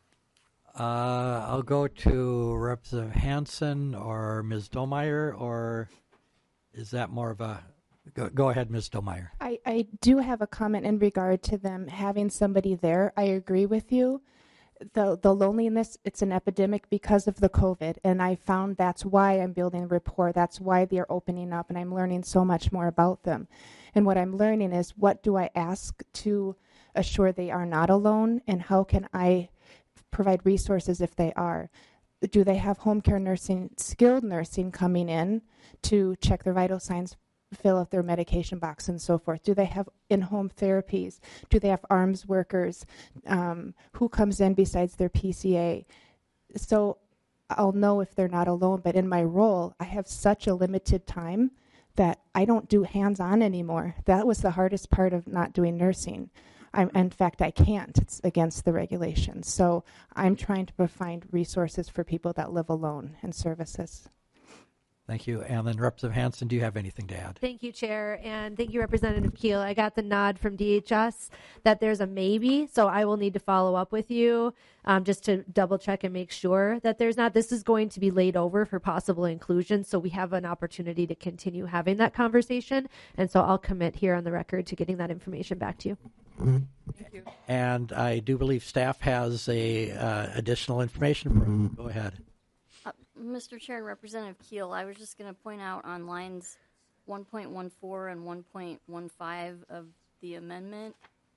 Speaker 1: I'll go to Representative Hansen or Ms. Domeyer, or is that more of a... Go ahead, Ms. Domeyer.
Speaker 14: I do have a comment in regard to them having somebody there. I agree with you. The loneliness, it's an epidemic because of the COVID, and I found that's why I'm building a rapport. That's why they're opening up, and I'm learning so much more about them. And what I'm learning is, what do I ask to assure they are not alone, and how can I provide resources if they are? Do they have home care nursing, skilled nursing coming in to check their vital signs, fill out their medication box, and so forth? Do they have in-home therapies? Do they have arms workers? Who comes in besides their PCA? So I'll know if they're not alone, but in my role, I have such a limited time that I don't do hands-on anymore. That was the hardest part of not doing nursing. In fact, I can't. It's against the regulations. So I'm trying to find resources for people that live alone and services.
Speaker 1: Thank you. And then Representative Hansen, do you have anything to add?
Speaker 13: Thank you, Chair, and thank you, Representative Keel. I got the nod from DHS that there's a maybe, so I will need to follow up with you just to double check and make sure that there's not. This is going to be laid over for possible inclusion, so we have an opportunity to continue having that conversation, and so I'll commit here on the record to getting that information back to you.
Speaker 8: Thank you.
Speaker 1: And I do believe staff has additional information for you. Go ahead.
Speaker 15: Mr. Chair and Representative Keel, I was just going to point out on lines 1.14 and 1.15 of the amendment,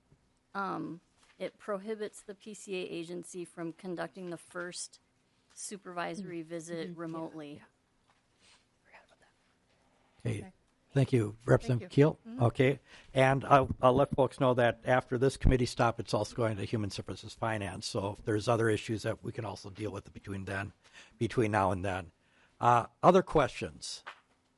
Speaker 15: it prohibits the PCA agency from conducting the first supervisory visit remotely.
Speaker 1: Okay. Thank you, Representative Keel. Okay, and I'll let folks know that after this committee stop, it's also going to Human Services Finance. So if there's other issues that we can also deal with between now and then. Other questions?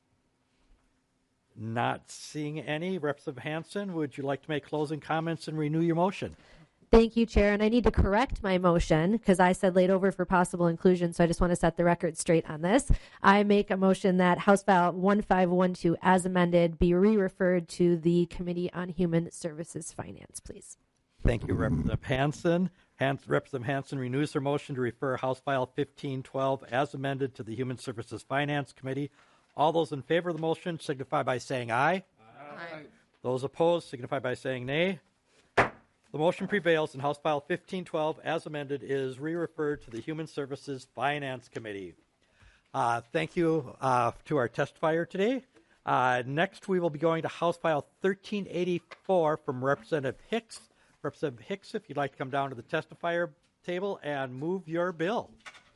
Speaker 1: Not seeing any. Representative Hansen, would you like to make closing comments and renew your motion?
Speaker 13: Thank you, Chair. And I need to correct my motion because I said laid over for possible inclusion. So I just want to set the record straight on this. I make a motion that House File 1512 as amended be re-referred to the Committee on Human Services Finance, please.
Speaker 1: Thank you, Representative Hansen. Representative Hansen renews her motion to refer House File 1512 as amended to the Human Services Finance Committee. All those in favor of the motion signify by saying aye. Aye. Those opposed signify by saying nay. The motion prevails, and House File 1512, as amended, is re-referred to the Human Services Finance Committee. Thank you to our testifier today. Next, we will be going to House File 1384 from Representative Hicks. Representative Hicks, if you'd like to come down to the testifier table and move your bill.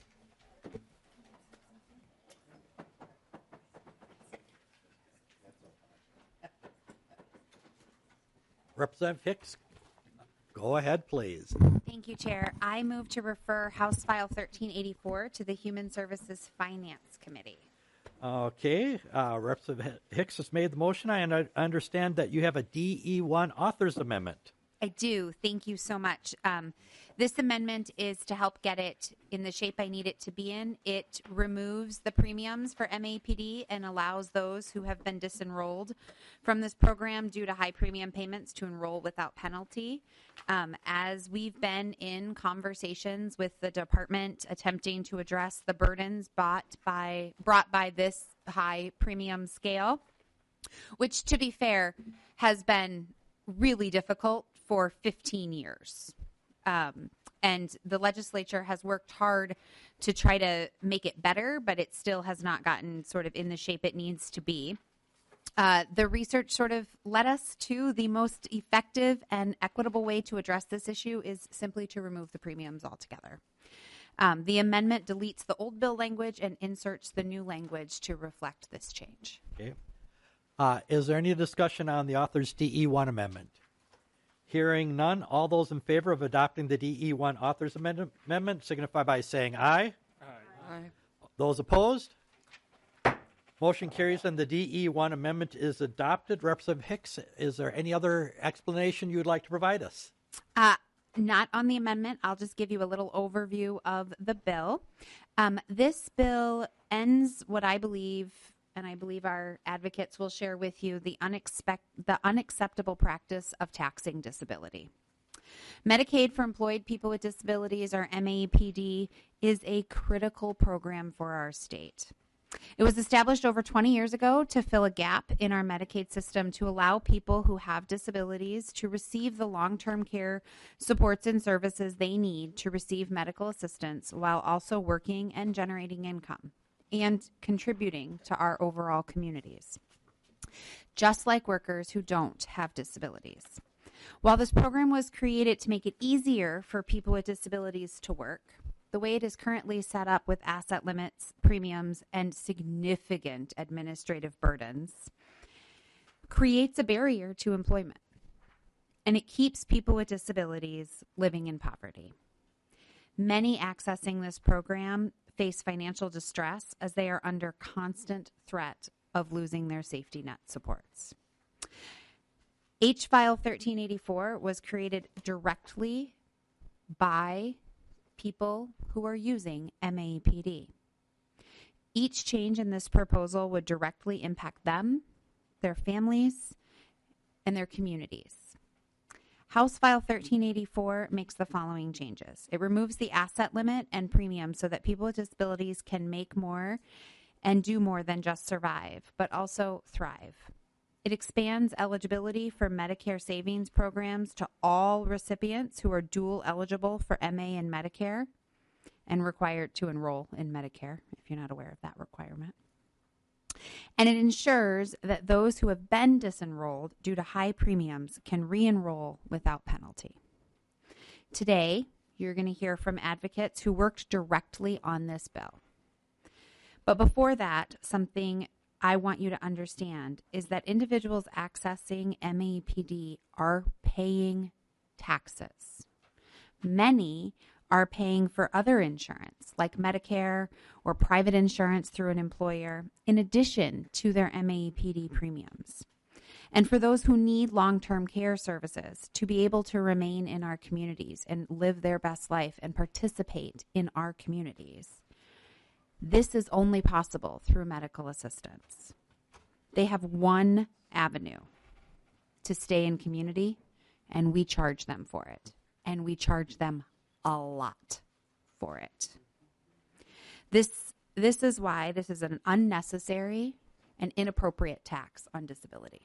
Speaker 1: Representative Hicks, go ahead, please.
Speaker 16: Thank you, Chair. I move to refer House File 1384 to the Human Services Finance Committee.
Speaker 1: Okay. Representative Hicks has made the motion. I understand that you have a DE1 authors amendment.
Speaker 16: I do. Thank you so much. This amendment is to help get it in the shape I need it to be in. It removes the premiums for MAPD and allows those who have been disenrolled from this program due to high premium payments to enroll without penalty. As we've been in conversations with the department attempting to address the burdens brought by this high premium scale, which, to be fair, has been really difficult for 15 years. And the legislature has worked hard to try to make it better, but it still has not gotten sort of in the shape it needs to be. The research sort of led us to the most effective and equitable way to address this issue is simply to remove the premiums altogether. The amendment deletes the old bill language and inserts the new language to reflect this change.
Speaker 1: Okay. Is there any discussion on the author's DE1 amendment? Hearing none, all those in favor of adopting the DE1 authors amendment signify by saying aye.
Speaker 3: Aye.
Speaker 1: Those opposed? Motion carries and the DE1 amendment is adopted. Representative Hicks, is there any other explanation you would like to provide us?
Speaker 16: Not on the amendment. I'll just give you a little overview of the bill. This bill ends what I believe and I believe our advocates will share with you the unacceptable practice of taxing disability. Medicaid for Employed People with Disabilities, or MAPD, is a critical program for our state. It was established over 20 years ago to fill a gap in our Medicaid system to allow people who have disabilities to receive the long-term care supports and services they need to receive medical assistance while also working and generating income and contributing to our overall communities, just like workers who don't have disabilities. While this program was created to make it easier for people with disabilities to work, the way it is currently set up with asset limits, premiums, and significant administrative burdens creates a barrier to employment, and it keeps people with disabilities living in poverty. Many accessing this program face financial distress as they are under constant threat of losing their safety net supports. H-File 1384 was created directly by people who are using MAPD. Each change in this proposal would directly impact them, their families, and their communities. House File 1384 makes the following changes. It removes the asset limit and premium so that people with disabilities can make more and do more than just survive, but also thrive. It expands eligibility for Medicare savings programs to all recipients who are dual eligible for MA and Medicare and required to enroll in Medicare, if you're not aware of that requirement. And it ensures that those who have been disenrolled due to high premiums can re-enroll without penalty. Today, you're going to hear from advocates who worked directly on this bill. But before that, something I want you to understand is that individuals accessing MAPD are paying taxes. Many are paying for other insurance, like Medicare or private insurance through an employer, in addition to their MAPD premiums. And for those who need long-term care services to be able to remain in our communities and live their best life and participate in our communities, this is only possible through medical assistance. They have one avenue to stay in community, and we charge them for it. And we charge them a lot for it. This is why this is an unnecessary and inappropriate tax on disability.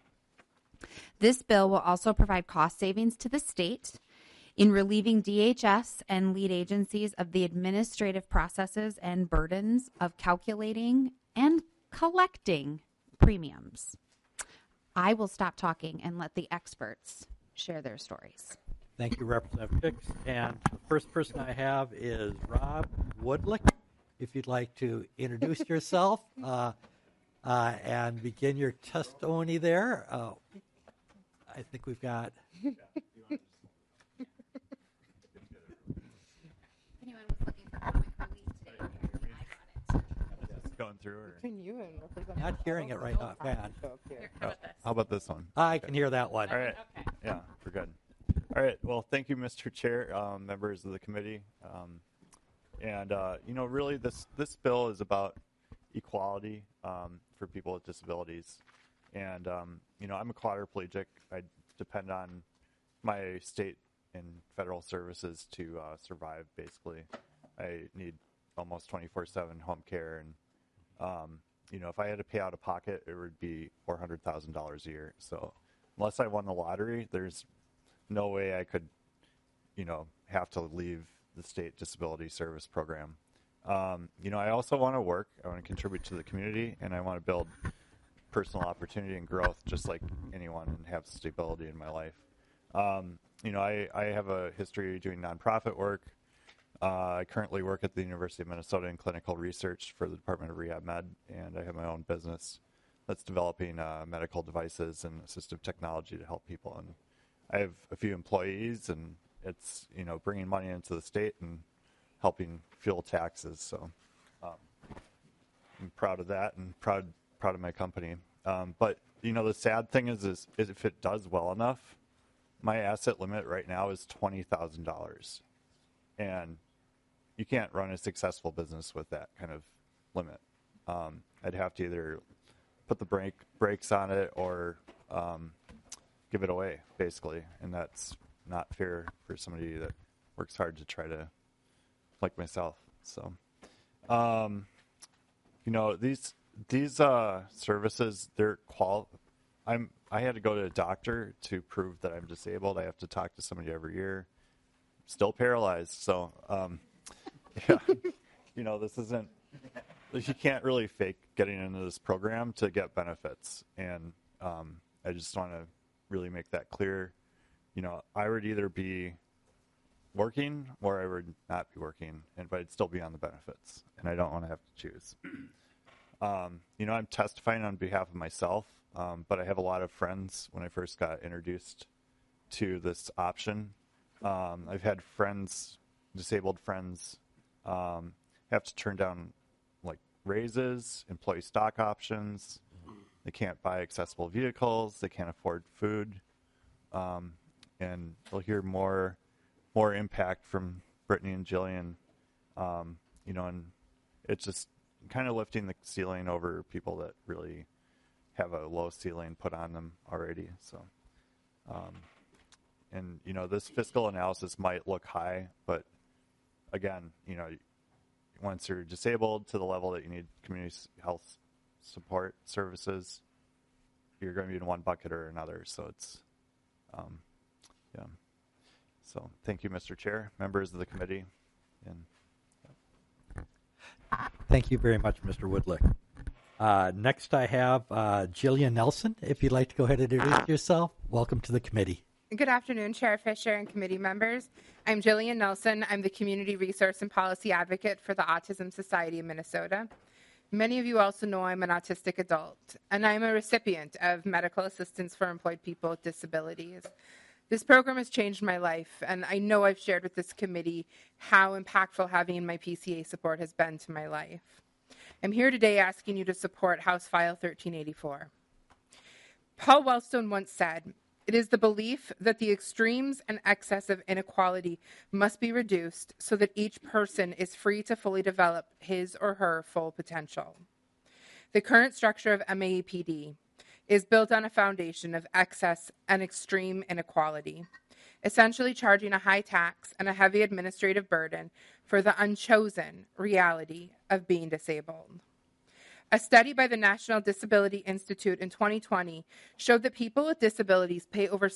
Speaker 16: This bill will also provide cost savings to the state in relieving DHS and lead agencies of the administrative processes and burdens of calculating and collecting premiums. I will stop talking and let the experts share their stories.
Speaker 1: Thank you, Representative Hicks. And the first person I have is Rob Woodlick. If you'd like to introduce yourself and begin your testimony there. I think we've got...
Speaker 17: Going through, or
Speaker 1: Not hearing it right offhand.
Speaker 17: How about this one?
Speaker 1: I can hear that one.
Speaker 17: All right. Yeah, we're good. All right. Well, thank you, Mr. Chair, members of the committee, really, this bill is about equality for people with disabilities, and I'm a quadriplegic. I depend on my state and federal services to survive. Basically, I need almost 24/7 home care, and if I had to pay out of pocket, it would be $400,000 a year. So unless I won the lottery, there's no way I could, have to leave the state disability service program. I also want to work. I want to contribute to the community, and I want to build personal opportunity and growth just like anyone and have stability in my life. I have a history doing nonprofit work. I currently work at the University of Minnesota in clinical research for the Department of Rehab Med, and I have my own business that's developing medical devices and assistive technology to help people. And I have a few employees, and it's bringing money into the state and helping fuel taxes. So I'm proud of that and proud of my company. But the sad thing is if it does well enough, my asset limit right now is $20,000, and you can't run a successful business with that kind of limit. I'd have to either put the brakes on it or give it away, basically, and that's not fair for somebody that works hard to try to, like myself. So, these services, they're I had to go to a doctor to prove that I'm disabled. I have to talk to somebody every year. Still paralyzed, so yeah, this isn't. You can't really fake getting into this program to get benefits, and I just want to really make that clear. I would either be working or I would not be working, but I'd still be on the benefits, and I don't want to have to choose. I'm testifying on behalf of myself, but I have a lot of friends when I first got introduced to this option. I've had disabled friends, have to turn down like raises, employee stock options. They can't buy accessible vehicles. They can't afford food. And we'll hear more impact from Brittany and Jillian, and it's just kind of lifting the ceiling over people that really have a low ceiling put on them already. So, this fiscal analysis might look high, but again, once you're disabled to the level that you need community health support services, you're going to be in one bucket or another. So it's, yeah. So thank you, Mr. Chair, members of the committee.
Speaker 1: Thank you very much, Mr. Woodlick. Next I have Jillian Nelson. If you'd like to go ahead and introduce yourself, welcome to the committee.
Speaker 18: Good afternoon, Chair Fisher and committee members. I'm Jillian Nelson. I'm the Community Resource and Policy Advocate for the Autism Society of Minnesota. Many of you also know I'm an autistic adult, and I'm a recipient of medical assistance for employed people with disabilities. This program has changed my life, and I know I've shared with this committee how impactful having my PCA support has been to my life. I'm here today asking you to support House File 1384. Paul Wellstone once said, "It is the belief that the extremes and excess of inequality must be reduced so that each person is free to fully develop his or her full potential." The current structure of MAEPD is built on a foundation of excess and extreme inequality, essentially charging a high tax and a heavy administrative burden for the unchosen reality of being disabled. A study by the National Disability Institute in 2020 showed that people with disabilities pay over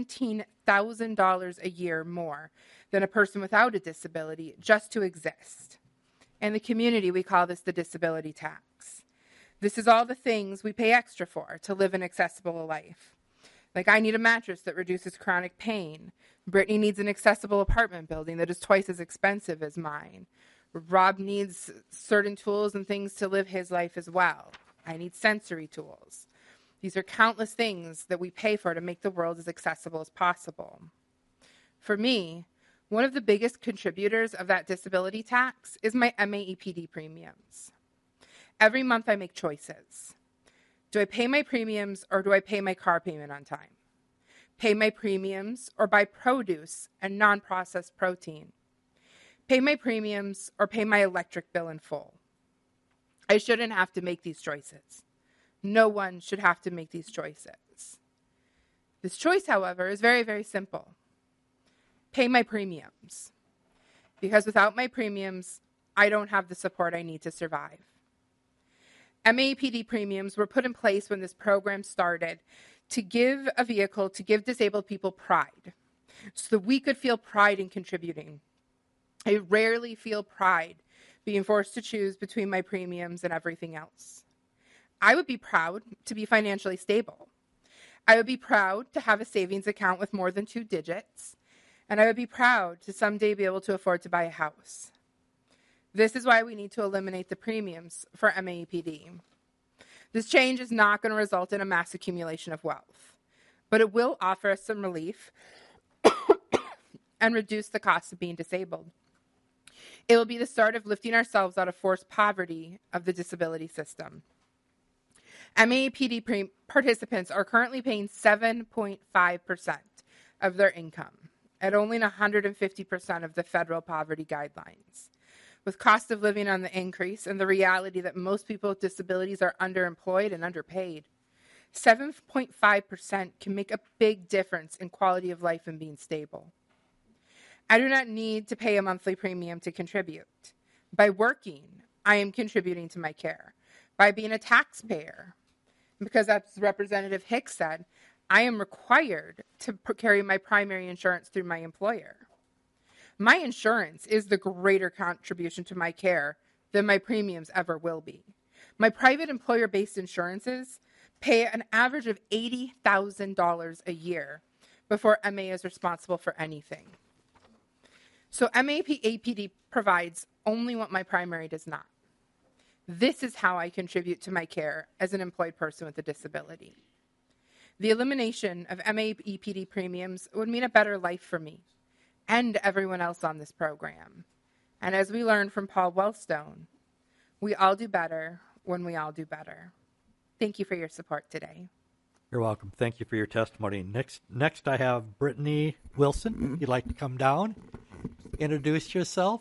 Speaker 18: $17,000 a year more than a person without a disability just to exist. In the community, we call this the disability tax. This is all the things we pay extra for to live an accessible life. Like, I need a mattress that reduces chronic pain. Brittany needs an accessible apartment building that is twice as expensive as mine. Rob needs certain tools and things to live his life as well. I need sensory tools. These are countless things that we pay for to make the world as accessible as possible. For me, one of the biggest contributors of that disability tax is my MAEPD premiums. Every month I make choices. Do I pay my premiums or do I pay my car payment on time? Pay my premiums or buy produce and non-processed protein? Pay my premiums or pay my electric bill in full? I shouldn't have to make these choices. No one should have to make these choices. This choice, however, is very, very simple. Pay my premiums. Because without my premiums, I don't have the support I need to survive. MAEPD premiums were put in place when this program started to give a vehicle to give disabled people pride, so that we could feel pride in contributing. I rarely feel pride being forced to choose between my premiums and everything else. I would be proud to be financially stable. I would be proud to have a savings account with more than 2 digits, and I would be proud to someday be able to afford to buy a house. This is why we need to eliminate the premiums for MAEPD. This change is not going to result in a mass accumulation of wealth, but it will offer us some relief and reduce the cost of being disabled. It will be the start of lifting ourselves out of forced poverty of the disability system. MAEPD participants are currently paying 7.5% of their income, at only 150% of the federal poverty guidelines. With cost of living on the increase and the reality that most people with disabilities are underemployed and underpaid, 7.5% can make a big difference in quality of life and being stable. I do not need to pay a monthly premium to contribute. By working, I am contributing to my care. By being a taxpayer, because as Representative Hicks said, I am required to carry my primary insurance through my employer. My insurance is the greater contribution to my care than my premiums ever will be. My private employer-based insurances pay an average of $80,000 a year before MA is responsible for anything. So MAPD provides only what my primary does not. This is how I contribute to my care as an employed person with a disability. The elimination of MAPD premiums would mean a better life for me and everyone else on this program. And as we learned from Paul Wellstone, we all do better when we all do better. Thank you for your support today.
Speaker 1: You're welcome. Thank you for your testimony. Next I have Brittany Wilson. If you'd like to come down, introduce yourself.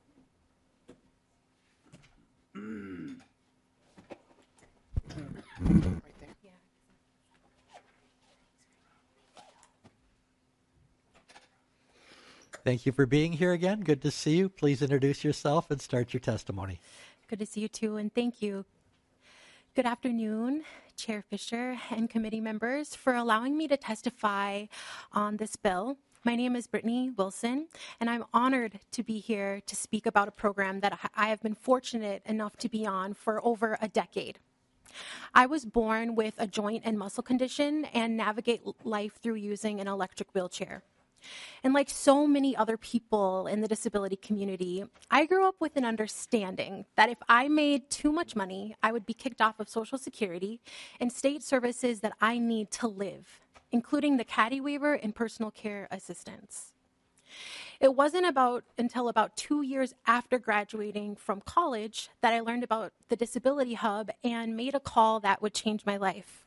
Speaker 1: Thank you for being here again. Good to see you. Please introduce yourself and start your testimony.
Speaker 19: Good to see you too, and thank you. Good afternoon, Chair Fisher and committee members, for allowing me to testify on this bill. My name is Brittany Wilson, and I'm honored to be here to speak about a program that I have been fortunate enough to be on for over a decade. I was born with a joint and muscle condition and navigate life through using an electric wheelchair. And like so many other people in the disability community, I grew up with an understanding that if I made too much money, I would be kicked off of Social Security and state services that I need to live, including the CADI waiver and personal care assistance. It wasn't until about 2 years after graduating from college that I learned about the Disability Hub and made a call that would change my life.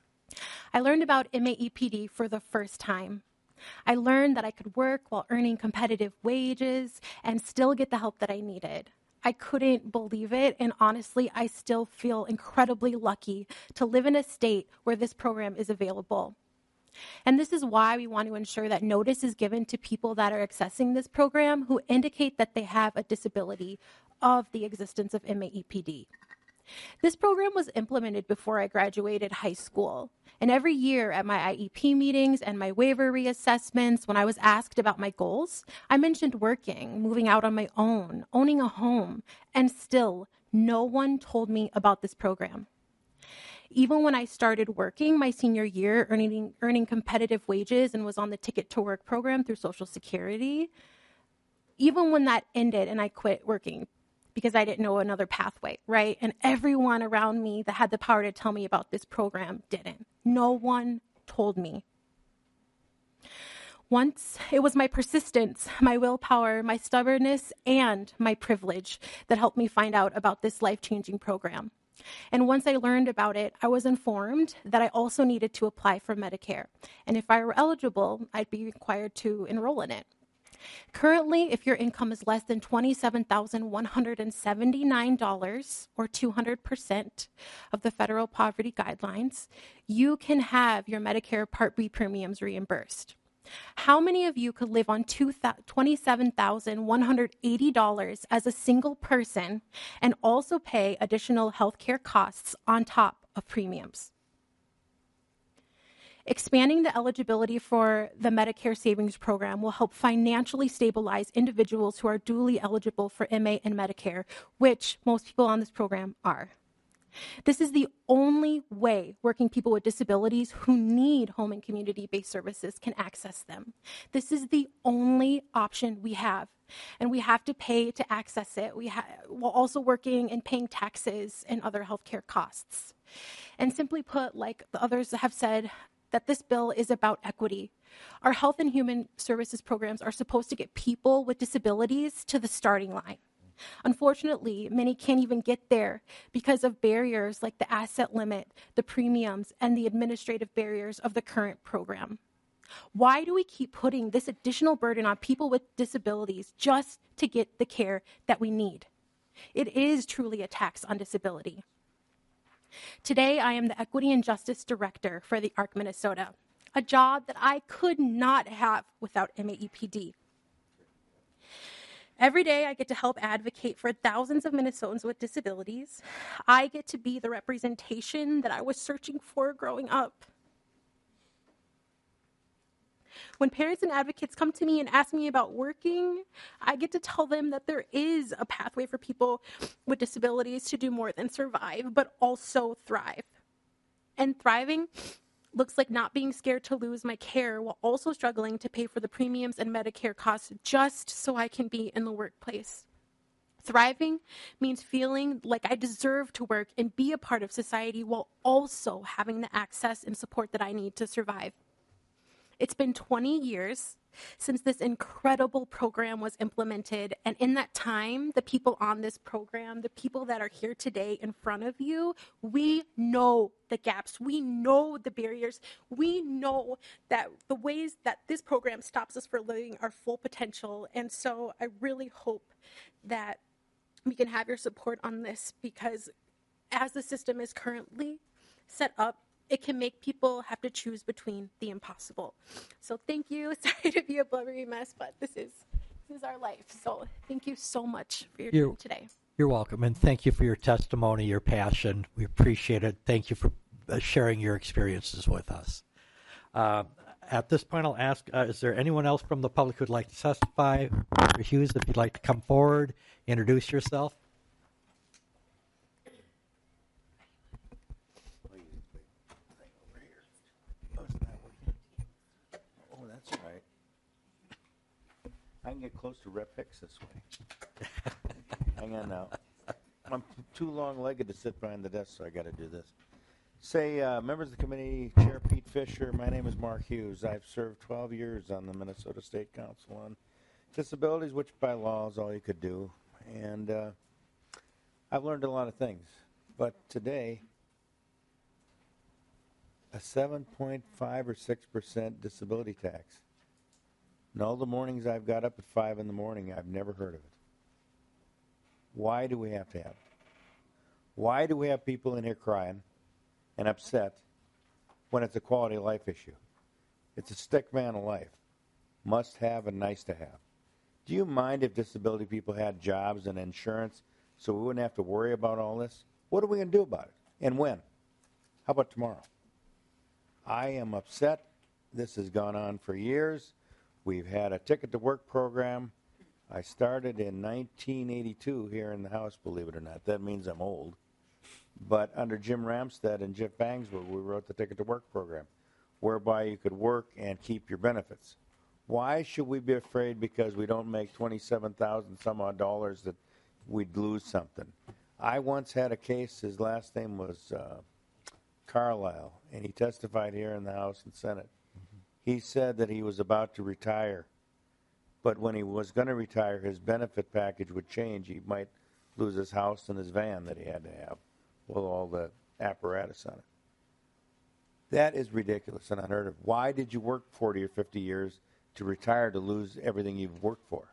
Speaker 19: I learned about MAEPD for the first time. I learned that I could work while earning competitive wages and still get the help that I needed. I couldn't believe it, and honestly, I still feel incredibly lucky to live in a state where this program is available. And this is why we want to ensure that notice is given to people that are accessing this program who indicate that they have a disability of the existence of MAEPD. This program was implemented before I graduated high school. And every year at my IEP meetings and my waiver reassessments, when I was asked about my goals, I mentioned working, moving out on my own, owning a home, and still no one told me about this program. Even when I started working my senior year, earning competitive wages and was on the Ticket to Work program through Social Security, even when that ended and I quit working, because I didn't know another pathway, right? And everyone around me that had the power to tell me about this program didn't. No one told me. Once, it was my persistence, my willpower, my stubbornness, and my privilege that helped me find out about this life-changing program. And once I learned about it, I was informed that I also needed to apply for Medicare. And if I were eligible, I'd be required to enroll in it. Currently, if your income is less than $27,179 or 200% of the federal poverty guidelines, you can have your Medicare Part B premiums reimbursed. How many of you could live on $27,180 as a single person and also pay additional health care costs on top of premiums? Expanding the eligibility for the Medicare Savings Program will help financially stabilize individuals who are duly eligible for MA and Medicare, which most people on this program are. This is the only way working people with disabilities who need home and community-based services can access them. This is the only option we have, and we have to pay to access it. While also working and paying taxes and other healthcare costs. And simply put, like the others have said, that this bill is about equity. Our health and human services programs are supposed to get people with disabilities to the starting line. Unfortunately, many can't even get there because of barriers like the asset limit, the premiums, and the administrative barriers of the current program. Why do we keep putting this additional burden on people with disabilities just to get the care that we need? It is truly a tax on disability. Today, I am the Equity and Justice Director for the ARC Minnesota, a job that I could not have without MAEPD. Every day, I get to help advocate for thousands of Minnesotans with disabilities. I get to be the representation that I was searching for growing up. When parents and advocates come to me and ask me about working, I get to tell them that there is a pathway for people with disabilities to do more than survive, but also thrive. And thriving looks like not being scared to lose my care while also struggling to pay for the premiums and Medicare costs just so I can be in the workplace. Thriving means feeling like I deserve to work and be a part of society while also having the access and support that I need to survive. It's been 20 years since this incredible program was implemented, and in that time, the people on this program, the people that are here today in front of you, we know the gaps, we know the barriers, we know that the ways that this program stops us from living our full potential. And so I really hope that we can have your support on this, because as the system is currently set up, it can make people have to choose between the impossible. So thank you. Sorry to be a blubbery mess, but this is our life. So thank you so much for your time today.
Speaker 1: You're welcome, and thank you for your testimony, your passion. We appreciate it. Thank you for sharing your experiences with us. At this point, I'll ask, is there anyone else from the public who'd like to testify? Mr. Hughes, if you'd like to come forward, introduce yourself.
Speaker 20: I can get close to Rep Hicks this way. Hang on now. I'm too long-legged to sit behind the desk, so I got to do this. Say, members of the committee, Chair Pete Fisher, my name is Mark Hughes. I've served 12 years on the Minnesota State Council on Disabilities, which by law is all you could do. And I've learned a lot of things. But today, a 7.5 or 6% disability tax. And all the mornings I've got up at 5 in the morning, I've never heard of it. Why do we have to have it? Why do we have people in here crying and upset when it's a quality of life issue? It's a stick man of life. Must have and nice to have. Do you mind if disability people had jobs and insurance so we wouldn't have to worry about all this? What are we going to do about it? And when? How about tomorrow? I am upset. This has gone on for years. We've had a Ticket to Work program. I started in 1982 here in the House, believe it or not. That means I'm old. But under Jim Ramstad and Jeff Bangswood, we wrote the Ticket to Work program, whereby you could work and keep your benefits. Why should we be afraid because we don't make $27,000 some odd dollars that we'd lose something? I once had a case, his last name was Carlisle, and he testified here in the House and Senate. He said that he was about to retire, but when he was going to retire, his benefit package would change. He might lose his house and his van that he had to have with all the apparatus on it. That is ridiculous and unheard of. Why did you work 40 or 50 years to retire to lose everything you've worked for?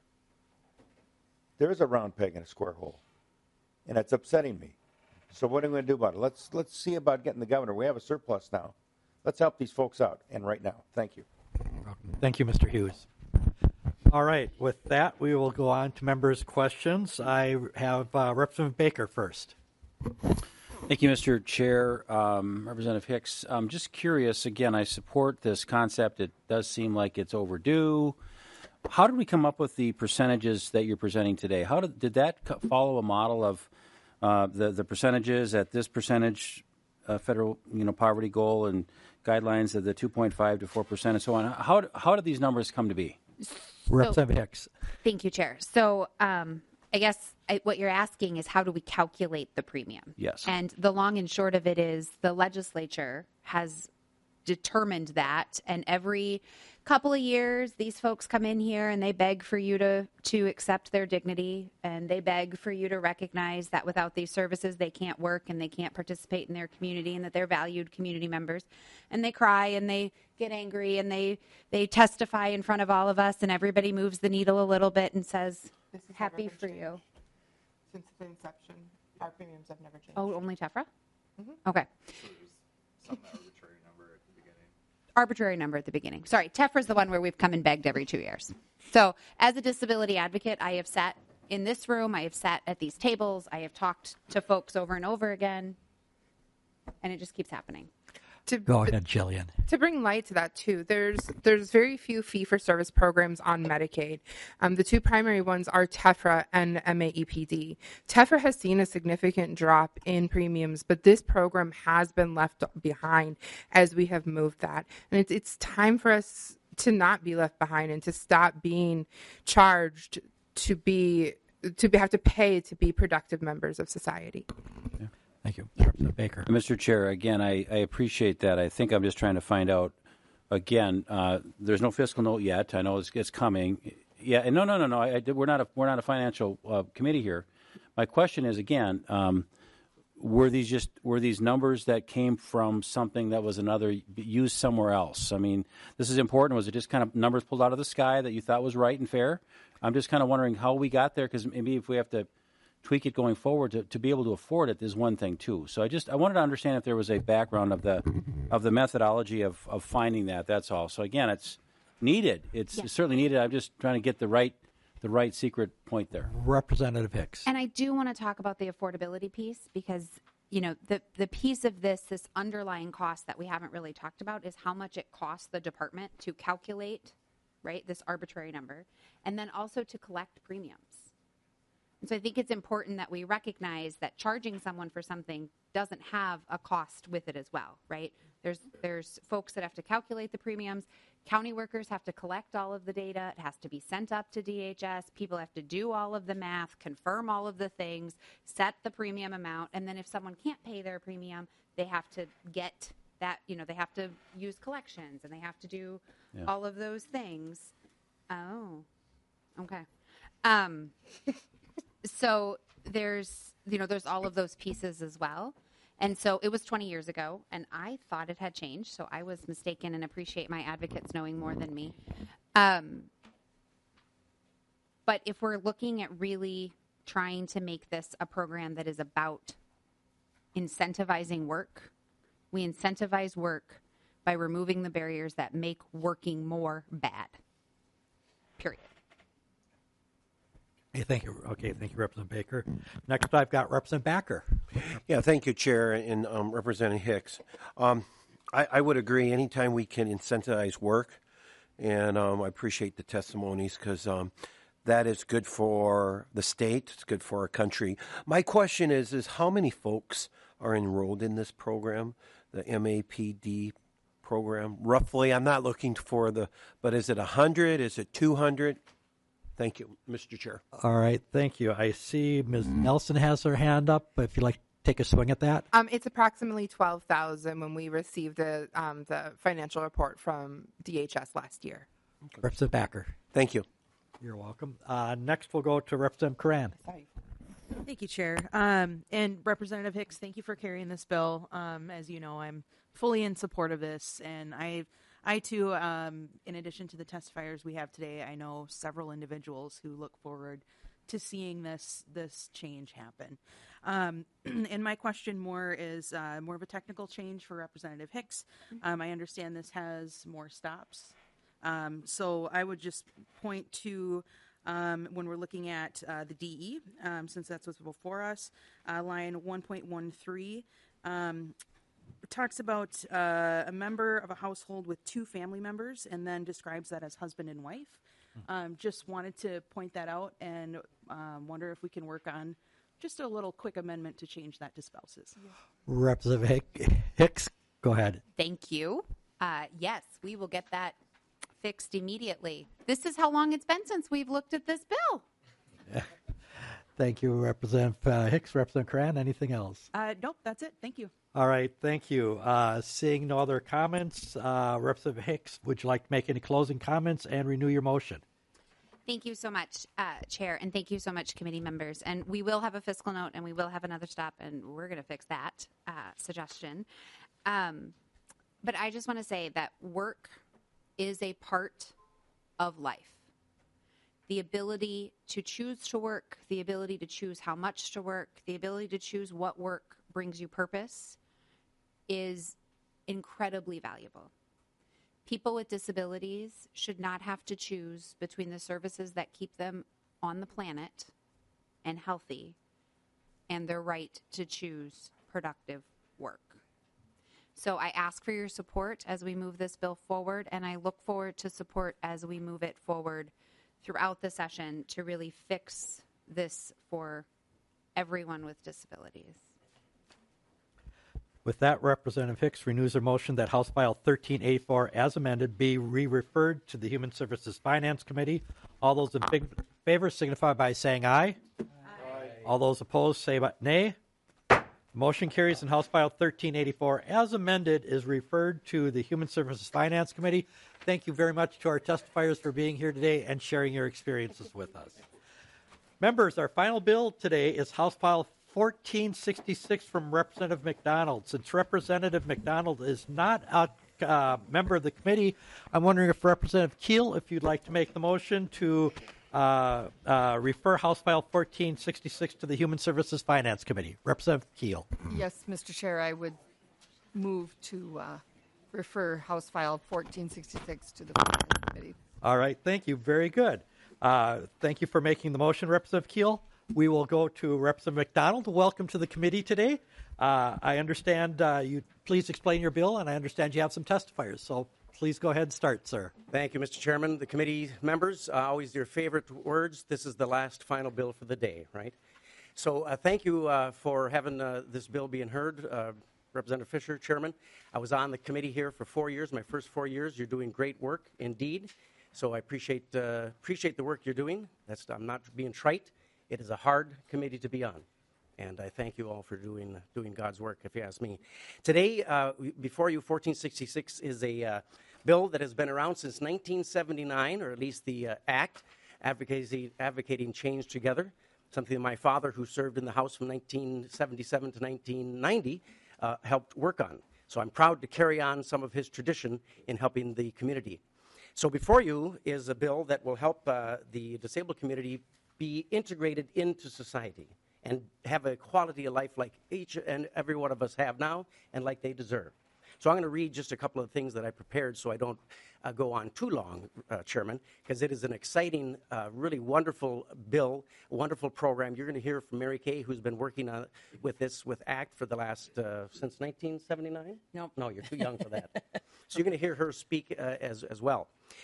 Speaker 20: There is a round peg in a square hole, and it's upsetting me. So what are we going to do about it? Let's see about getting the governor. We have a surplus now. Let's help these folks out, and right now. Thank you.
Speaker 1: Thank you, Mr. Hughes. All right, with that, we will go on to members' questions. I have Representative Baker first.
Speaker 21: Thank you, Mr. Chair. Representative Hicks, I'm just curious, again, I support this concept. It does seem like it's overdue. How did we come up with the percentages that you're presenting today? How did that follow a model of the percentages at this percentage federal poverty goal and guidelines of the 2.5 to 4% and so on? How did these numbers come to be?
Speaker 1: Representative Hicks.
Speaker 16: Thank you, Chair. So I guess what you're asking is how do we calculate the premium?
Speaker 21: Yes.
Speaker 16: And the long and short of it is the legislature has determined that. And every couple of years, these folks come in here and they beg for you to accept their dignity, and they beg for you to recognize that without these services, they can't work and they can't participate in their community, and that they're valued community members. And they cry and they get angry and they testify in front of all of us, and everybody moves the needle a little bit and says, happy for you.
Speaker 18: Since the inception, our premiums have never changed.
Speaker 16: Oh, only TEFRA?
Speaker 18: Mhm.
Speaker 16: Okay. Arbitrary number at the beginning. Sorry, TEFRA is the one where we've come and begged every 2 years. So as a disability advocate, I have sat in this room, I have sat at these tables, I have talked to folks over and over again, and it just keeps happening.
Speaker 1: Go ahead, Jillian.
Speaker 18: To bring light to that too, there's very few fee-for-service programs on Medicaid. The two primary ones are TEFRA and MAEPD. TEFRA has seen a significant drop in premiums, but this program has been left behind as we have moved that. And it's time for us to not be left behind and to stop being charged to have to pay to be productive members of society.
Speaker 1: Thank you. Representative Baker.
Speaker 21: Mr. Chair, again, I appreciate that. I think I'm just trying to find out, again, there's no fiscal note yet. I know it's coming. Yeah, and no. We're not a financial committee here. My question is, again, were these numbers that came from something that was used somewhere else? I mean, this is important. Was it just kind of numbers pulled out of the sky that you thought was right and fair? I'm just kind of wondering how we got there, because maybe if we have to tweak it going forward to be able to afford it is one thing too. So I wanted to understand if there was a background of the methodology of finding that. That's all. So again, it's needed. It's certainly needed. I'm just trying to get the right secret point there.
Speaker 1: Representative Hicks.
Speaker 16: And I do want to talk about the affordability piece, because the piece of this underlying cost that we haven't really talked about is how much it costs the department to calculate, right, this arbitrary number, and then also to collect premiums. And so I think it's important that we recognize that charging someone for something doesn't have a cost with it as well, right? There's folks that have to calculate the premiums. County workers have to collect all of the data. It has to be sent up to DHS. People have to do all of the math, confirm all of the things, set the premium amount, and then if someone can't pay their premium, they have to get that, they have to use collections, and they have to do all of those things. Oh, okay. So there's all of those pieces as well. And so it was 20 years ago, and I thought it had changed, so I was mistaken, and appreciate my advocates knowing more than me. But if we're looking at really trying to make this a program that is about incentivizing work, we incentivize work by removing the barriers that make working more bad. Period.
Speaker 1: Hey, thank you. Okay, thank you, Representative Baker. Next, I've got Representative Backer.
Speaker 6: Yeah, thank you, Chair, and Representative Hicks. I would agree. Anytime we can incentivize work, and I appreciate the testimonies, because that is good for the state. It's good for our country. My question is how many folks are enrolled in this program, the MAPD program? Roughly, I'm not looking for but is it 100? Is it 200? Thank you, Mr. Chair.
Speaker 1: All right, thank you. I see Ms. Nelson has her hand up. If you'd like to take a swing at that.
Speaker 18: It's approximately 12,000 when we received the financial report from DHS last year.
Speaker 1: Representative Backer.
Speaker 6: Thank you.
Speaker 1: You're welcome. Next, we'll go to Representative Curran.
Speaker 22: Thank you, Chair. And Representative Hicks, thank you for carrying this bill. As you know, I'm fully in support of this, and I too, in addition to the testifiers we have today, I know several individuals who look forward to seeing this change happen. And my question more is more of a technical change for Representative Hicks. I understand this has more stops. So I would just point to when we're looking at the DE, since that's what's before us, line 1.13. Talks about a member of a household with two family members, and then describes that as husband and wife. Just wanted to point that out, and wonder if we can work on just a little quick amendment to change that to spouses.
Speaker 1: Representative Hicks, go ahead.
Speaker 16: Thank you. Yes, we will get that fixed immediately. This is how long it's been since we've looked at this bill.
Speaker 1: Thank you, Representative Hicks. Representative Curran, anything else?
Speaker 22: Nope, that's it. Thank you.
Speaker 1: All right, thank you. Seeing no other comments, Representative Hicks, would you like to make any closing comments and renew your motion?
Speaker 16: Thank you so much, Chair, and thank you so much, committee members. And we will have a fiscal note, and we will have another stop, and we're going to fix that suggestion. But I just want to say that work is a part of life. The ability to choose to work, the ability to choose how much to work, the ability to choose what work brings you purpose is incredibly valuable. People with disabilities should not have to choose between the services that keep them on the planet and healthy and their right to choose productive work. So I ask for your support as we move this bill forward, and I look forward to support as we move it forward throughout the session to really fix this for everyone with disabilities.
Speaker 1: With that, Representative Hicks renews her motion that House File 1384, as amended, be re-referred to the Human Services Finance Committee. All those in favor signify by saying aye. Aye. All those opposed say nay. Motion carries, and House File 1384, as amended, is referred to the Human Services Finance Committee. Thank you very much to our testifiers for being here today and sharing your experiences with us. Members, our final bill today is House File 1466 from Representative McDonald. Since Representative McDonald is not a member of the committee, I'm wondering if Representative Keel, if you'd like to make the motion to refer House File 1466 to the Human Services Finance Committee. Representative Keel.
Speaker 8: Yes, Mr. Chair, I would move to refer House File 1466 to the Finance Committee.
Speaker 1: All right, thank you. Very good. Thank you for making the motion, Representative Keel. We will go to Representative McDonald. Welcome to the committee today. I understand you please explain your bill, and I understand you have some testifiers. So please go ahead and start, sir.
Speaker 4: Thank you, Mr. Chairman. The committee members, always your favorite words. This is the last final bill for the day, right? So thank you for having this bill being heard. Representative Fisher, Chairman. I was on the committee here for 4 years, my first 4 years. You're doing great work indeed. So I appreciate the work you're doing. I'm not being trite. It is a hard committee to be on, and I thank you all for doing God's work, if you ask me. Today, before you, 1466 is a bill that has been around since 1979, or at least the act, advocating change together, something that my father, who served in the House from 1977 to 1990, helped work on. So I'm proud to carry on some of his tradition in helping the community. So before you is a bill that will help the disabled community be integrated into society and have a quality of life like each and every one of us have now and like they deserve. So I'm going to read just a couple of things that I prepared so I don't go on too long, Chairman, because it is an exciting, really wonderful bill, wonderful program. You're going to hear from Mary Kay, who's been working with ACT for the last, since 1979?
Speaker 7: Nope.
Speaker 4: No, you're too young for that. So you're going to hear her speak as well.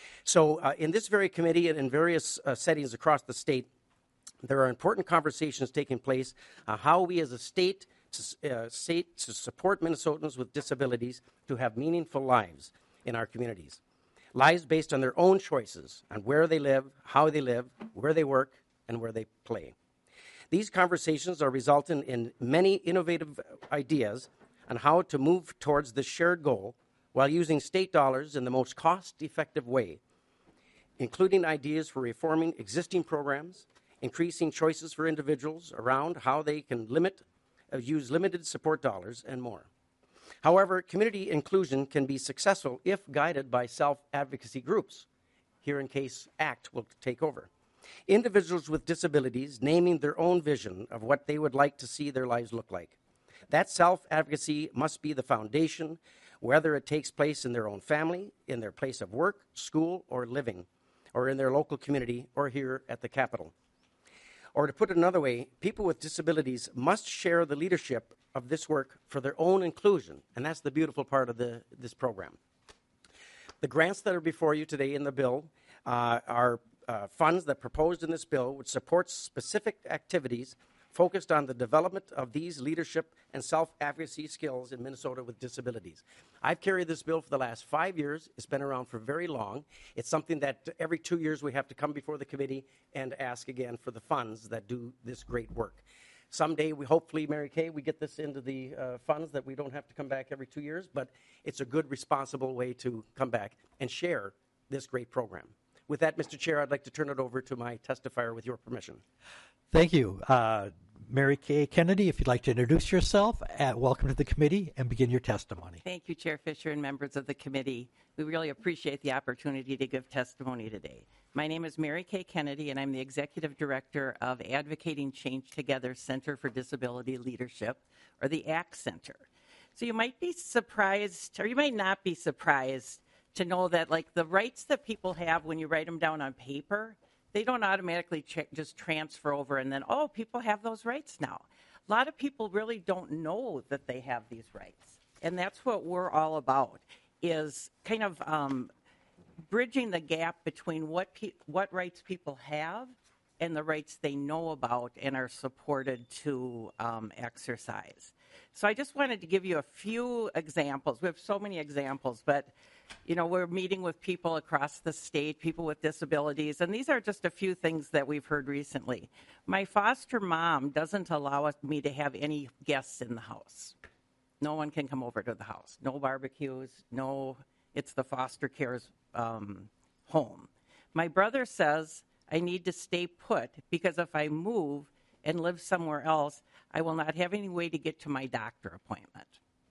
Speaker 4: So in this very committee and in various settings across the state, there are important conversations taking place on how we as a state to support Minnesotans with disabilities to have meaningful lives in our communities. Lives based on their own choices on where they live, how they live, where they work, and where they play. These conversations are resulting in many innovative ideas on how to move towards this shared goal while using state dollars in the most cost-effective way, including ideas for reforming existing programs, increasing choices for individuals around how they can use limited support dollars, and more. However, community inclusion can be successful if guided by self-advocacy groups. Here in case ACT will take over. Individuals with disabilities naming their own vision of what they would like to see their lives look like. That self-advocacy must be the foundation, whether it takes place in their own family, in their place of work, school, or living, or in their local community, or here at the Capitol. Or to put it another way, people with disabilities must share the leadership of this work for their own inclusion, and that's the beautiful part of this program. The grants that are before you today in the bill are funds that proposed in this bill which support specific activities focused on the development of these leadership and self-advocacy skills in Minnesota with disabilities. I've carried this bill for the last 5 years. It's been around for very long. It's something that every 2 years we have to come before the committee and ask again for the funds that do this great work. Someday, we hopefully, Mary Kay, we get this into the funds that we don't have to come back every 2 years, but it's a good, responsible way to come back and share this great program. With that, Mr. Chair, I'd like to turn it over to my testifier with your permission.
Speaker 1: Thank you. Mary Kay Kennedy, if you'd like to introduce yourself, welcome to the committee and begin your testimony.
Speaker 2: Thank you, Chair Fisher and members of the committee. We really appreciate the opportunity to give testimony today. My name is Mary Kay Kennedy, and I'm the Executive Director of Advocating Change Together Center for Disability Leadership, or the ACT Center. So you might be surprised, or you might not be surprised, to know that like the rights that people have when you write them down on paper, they don't automatically just transfer over and then, oh, people have those rights now. A lot of people really don't know that they have these rights. And that's what we're all about, is kind of bridging the gap between what rights people have and the rights they know about and are supported to exercise. So I just wanted to give you a few examples. We have so many examples, but you know, we're meeting with people across the state, people with disabilities, and these are just a few things that we've heard recently. My foster mom doesn't allow me to have any guests in the house. No one can come over to the house. No barbecues, no, it's the foster care's home. My brother says I need to stay put because if I move and live somewhere else, I will not have any way to get to my doctor appointment.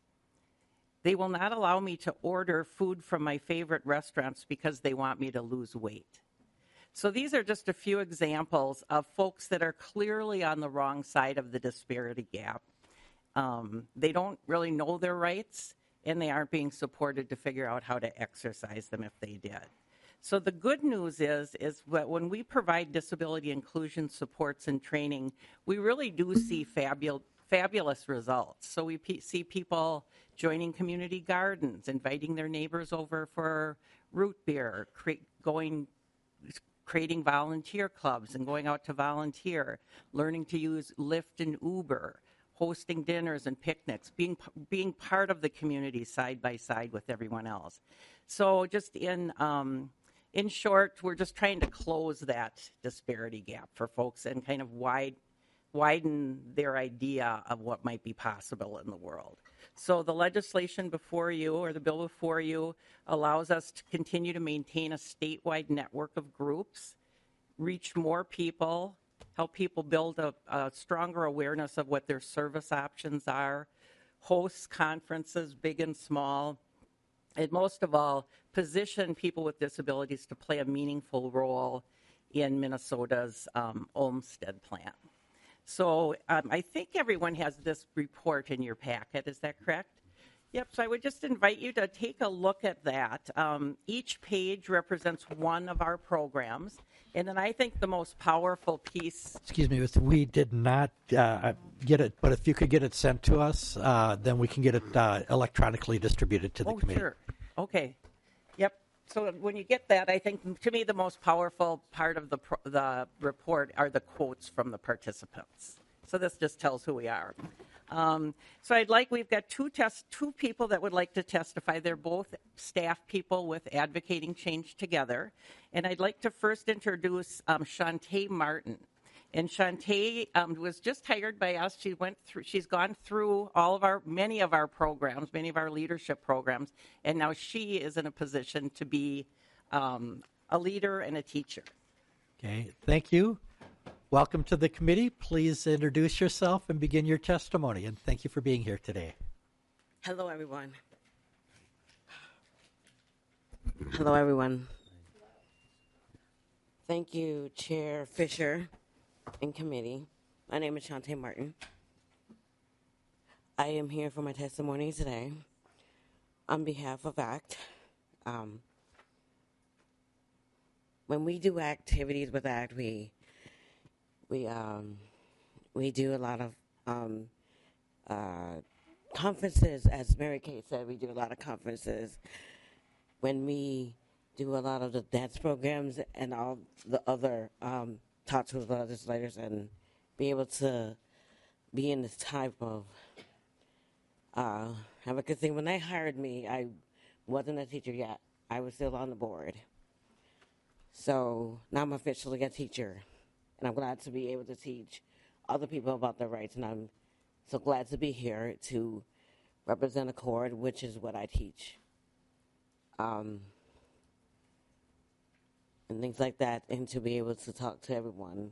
Speaker 2: They will not allow me to order food from my favorite restaurants because they want me to lose weight. So these are just a few examples of folks that are clearly on the wrong side of the disparity gap. They don't really know their rights, and they aren't being supported to figure out how to exercise them if they did. So the good news is that when we provide disability inclusion supports and training, we really do see fabulous results. So we see people joining community gardens, inviting their neighbors over for root beer, creating volunteer clubs and going out to volunteer, learning to use Lyft and Uber, hosting dinners and picnics, being part of the community side by side with everyone else. So just in short, we're just trying to close that disparity gap for folks and kind of widen their idea of what might be possible in the world. So the legislation before you, or the bill before you, allows us to continue to maintain a statewide network of groups, reach more people, help people build a stronger awareness of what their service options are, host conferences, big and small, and most of all, position people with disabilities to play a meaningful role in Minnesota's Olmstead Plan. So I think everyone has this report in your packet. Is that correct? Yep. So I would just invite you to take a look at that. Each page represents one of our programs. And then I think the most powerful piece...
Speaker 1: Excuse me, we did not get it, but if you could get it sent to us, then we can get it electronically distributed to the committee.
Speaker 2: Sure. Okay. Yep. So when you get that, I think, to me, the most powerful part of the report are the quotes from the participants. So this just tells who we are. We've got two people that would like to testify. They're both staff people with Advocating Change Together. And I'd like to first introduce Shantae Martin. And Shantae was just hired by us. She's gone through many of our programs, many of our leadership programs, and now she is in a position to be a leader and a teacher.
Speaker 1: Okay, thank you. Welcome to the committee. Please introduce yourself and begin your testimony. And thank you for being here today.
Speaker 7: Hello, everyone. Hello, everyone. Thank you, Chair Fisher and committee. My name is Shantae Martin. I am here for my testimony today on behalf of ACT. When we do activities with ACT, we do a lot of conferences. As Mary Kay said, we do a lot of conferences. When we do a lot of the dance programs and all the other talks with legislators and be able to be in this type of advocacy. When they hired me, I wasn't a teacher yet. I was still on the board. So now I'm officially a teacher, and I'm glad to be able to teach other people about their rights, and I'm so glad to be here to represent ACORD, which is what I teach. And things like that, and to be able to talk to everyone.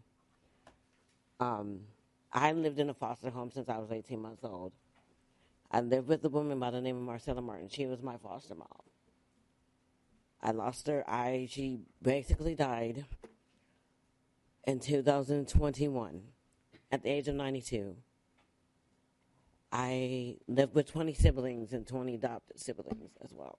Speaker 7: I lived in a foster home since I was 18 months old. I lived with a woman by the name of Marcella Martin. She was my foster mom. I lost her. She basically died in 2021 at the age of 92. I lived with 20 siblings and 20 adopted siblings as well.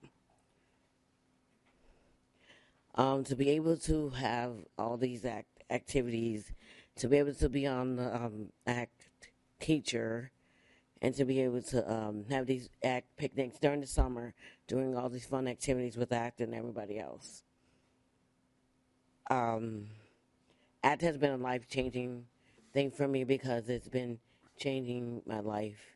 Speaker 7: To be able to have all these activities, to be able to be on the ACT teacher, and to be able to have these ACT picnics during the summer, doing all these fun activities with ACT and everybody else. ACT has been a life-changing thing for me because it's been changing my life.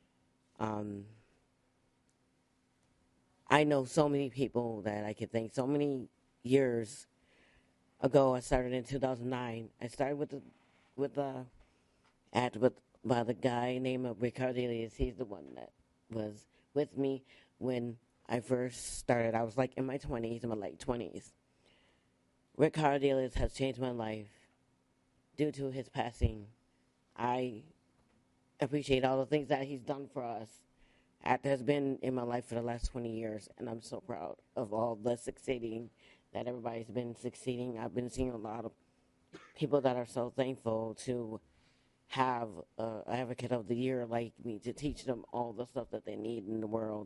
Speaker 7: I know so many people that I could thank. So many years ago, I started in 2009. I started with the ACT by the guy named Ricardo Elias. He's the one that was with me when I first started. I was like in my 20s, in my late 20s. Ricardo Elias has changed my life due to his passing. I appreciate all the things that he's done for us. ACT has been in my life for the last 20 years, and I'm so proud of all the succeeding that everybody's been succeeding. I've been seeing a lot of people that are so thankful to have an advocate of the year like me to teach them all the stuff that they need in the world.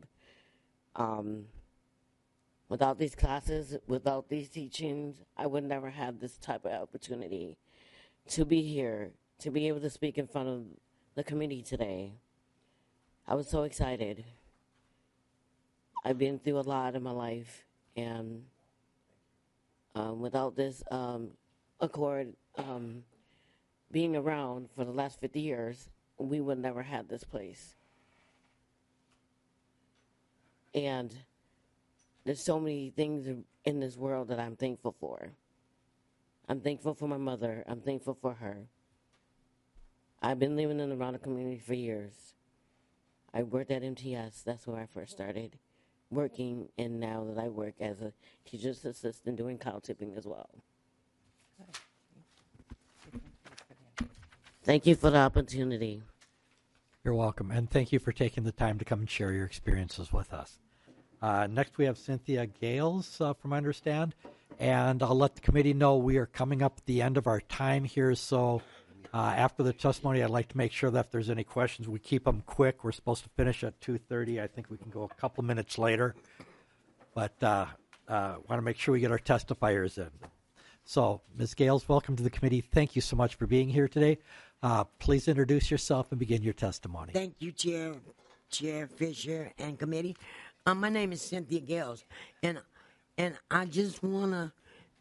Speaker 7: Without these classes, without these teachings, I would never have this type of opportunity to be here, to be able to speak in front of the community today. I was so excited. I've been through a lot in my life, and without this ACORD being around for the last 50 years, we would never have this place. And there's so many things in this world that I'm thankful for. I'm thankful for my mother. I'm thankful for her. I've been living in the Ronald community for years. I worked at MTS. That's where I first started working, and now that I work as a teacher's assistant doing cow tipping as well. Thank you for the opportunity.
Speaker 1: You're welcome, and thank you for taking the time to come and share your experiences with us. Next, we have Cynthia Gales, from I understand, and I'll let the committee know we are coming up at the end of our time here, so after the testimony, I'd like to make sure that if there's any questions, we keep them quick. We're supposed to finish at 2:30. I think we can go a couple minutes later, but want to make sure we get our testifiers in. So, Ms. Gales, welcome to the committee. Thank you so much for being here today. Please introduce yourself and begin your testimony.
Speaker 11: Thank you, Chair Fisher and committee. My name is Cynthia Gales, and I just want to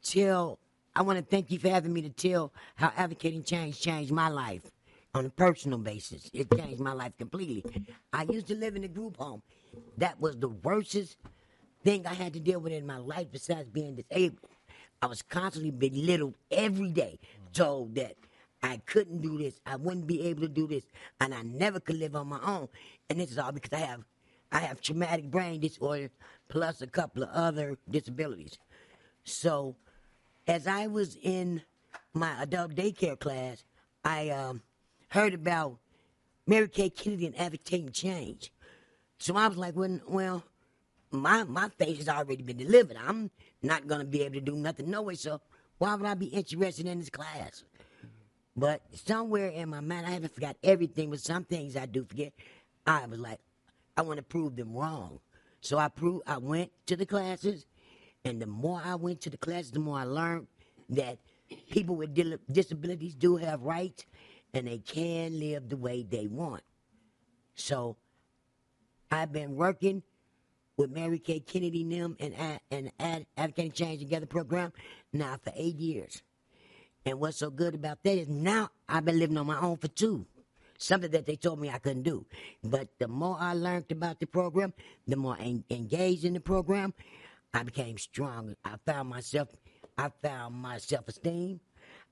Speaker 11: thank you for having me to tell how advocating change changed my life on a personal basis. It changed my life completely. I used to live in a group home. That was the worstest thing I had to deal with in my life besides being disabled. I was constantly belittled every day, told that I couldn't do this, I wouldn't be able to do this, and I never could live on my own. And this is all because I have traumatic brain disorder plus a couple of other disabilities. So as I was in my adult daycare class, I heard about Mary Kay Kennedy and advocating change. So I was like, well, my fate has already been delivered. I'm not going to be able to do nothing no way, so why would I be interested in this class? But somewhere in my mind, I haven't forgot everything, but some things I do forget. I was like, I want to prove them wrong. So I went to the classes, and the more I went to the classes, the more I learned that people with disabilities do have rights, and they can live the way they want. So I've been working with Mary Kay Kennedy and them and Advocating Change Together program now for 8 years. And what's so good about that is now I've been living on my own for 2. Something that they told me I couldn't do. But the more I learned about the program, the more I engaged in the program, I became stronger. I found my self-esteem.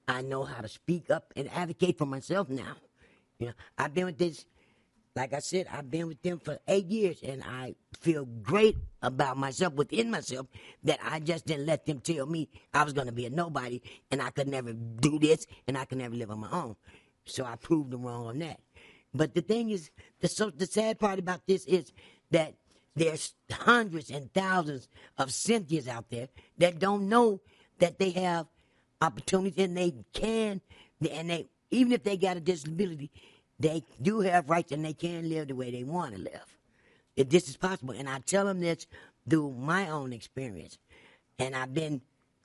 Speaker 11: I know how to speak up and advocate for myself now. You know, I've been with this, like I said, I've been with them for 8 years, and I feel great about myself within myself that I just didn't let them tell me I was going to be a nobody and I could never do this and I could never live on my own. So I proved them wrong on that. But the thing is, the sad part about this is that there's hundreds and thousands of Cynthias out there that don't know that they have opportunities and they can, and they, even if they got a disability, they do have rights and they can live the way they want to live. If this is possible. And I tell them this through my own experience. And I've been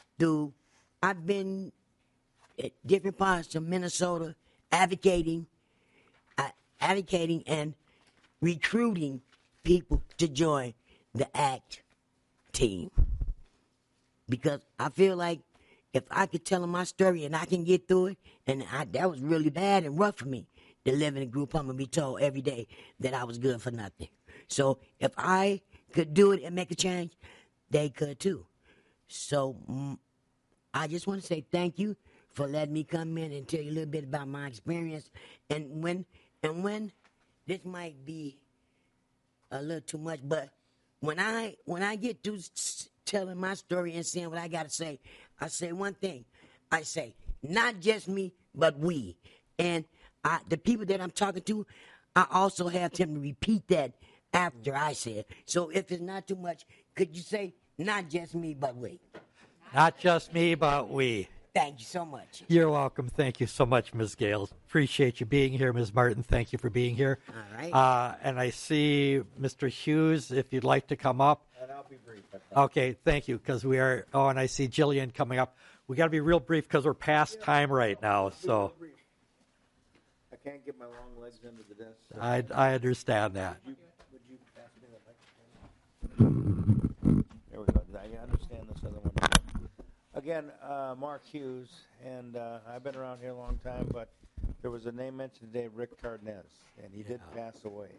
Speaker 11: at different parts of Minnesota advocating and recruiting people to join the ACT team. Because I feel like if I could tell them my story and I can get through it, and that was really bad and rough for me to live in a group home and be told every day that I was good for nothing. So if I could do it and make a change, they could too. So I just want to say thank you for letting me come in and tell you a little bit about my experience. And when this might be a little too much, but when I get to telling my story and saying what I got to say, I say one thing. I say, not just me, but we. And the people that I'm talking to, I also have them to repeat that after I say it. So if it's not too much, could you say, not just me, but we?
Speaker 1: Not just me, but we.
Speaker 11: Thank you so much.
Speaker 1: You're welcome. Thank you so much, Ms. Gales. Appreciate you being here, Ms. Martin. Thank you for being here.
Speaker 11: All right.
Speaker 1: And I see Mr. Hughes, if you'd like to come up.
Speaker 20: And I'll be brief.
Speaker 1: Okay, thank you, because we are, and I see Jillian coming up. We got to be real brief because we're past time right now, so.
Speaker 20: I can't get my long legs under the desk. So
Speaker 1: I understand that.
Speaker 20: Would you pass me the microphone? There we go. I understand this other one. Again, Mark Hughes, and I've been around here a long time, but there was a name mentioned today, Rick Cardenas, and he did pass away.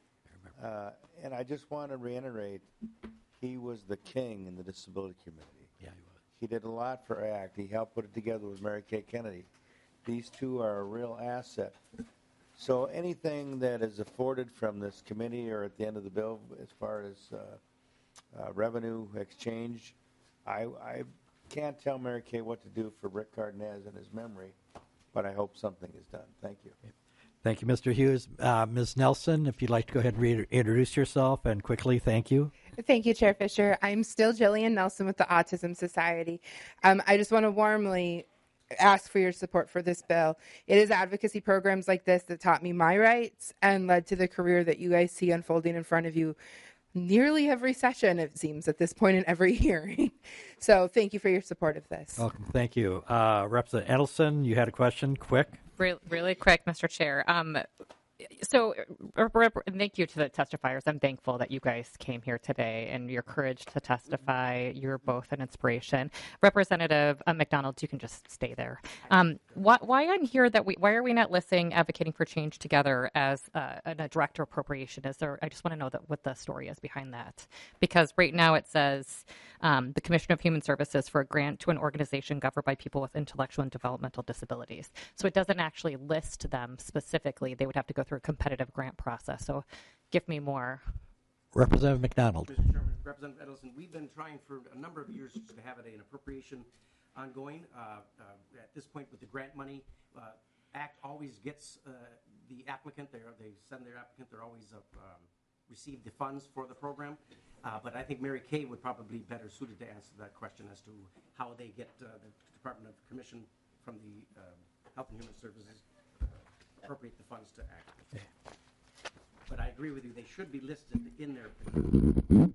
Speaker 20: And I just want to reiterate, he was the king in the disability community.
Speaker 1: Yeah, he was.
Speaker 20: He did a lot for ACT. He helped put it together with Mary Kay Kennedy. These two are a real asset. So anything that is afforded from this committee or at the end of the bill as far as revenue exchange, I can't tell Mary Kay what to do for Rick Cardenas and his memory, but I hope something is done. Thank you.
Speaker 1: Thank you, Mr. Hughes. Ms. Nelson, if you'd like to go ahead and introduce yourself and quickly, thank you.
Speaker 18: Thank you, Chair Fisher. I'm still Jillian Nelson with the Autism Society. I just want to warmly ask for your support for this bill. It is advocacy programs like this that taught me my rights and led to the career that you guys see unfolding in front of you nearly every session, it seems, at this point in every hearing. So thank you for your support of this.
Speaker 1: Welcome. Thank you. Representative Edelson, you had a question? Quick.
Speaker 5: Really quick, Mr. Chair. So thank you to the testifiers. I'm thankful that you guys came here today and your courage to testify. You're both an inspiration. Representative McDonald, you can just stay there. Why I'm here why are we not listing Advocating for Change Together as a direct appropriation? I just want to know what the story is behind that. Because right now it says the Commission of Human Services for a grant to an organization governed by people with intellectual and developmental disabilities. So it doesn't actually list them specifically. They would have to go through a competitive grant process. So give me more.
Speaker 1: Representative McDonald.
Speaker 4: Mr. Chairman, Representative Edelson, we've been trying for a number of years to have an appropriation ongoing. At this point with the grant money, ACT always gets the applicant. They send their applicant. They're always receive the funds for the program. But I think Mary Kay would probably be better suited to answer that question as to how they get the Department of Commission from the Health and Human Services appropriate the funds to ACT. Okay. But I agree with you; they should be listed in their funds.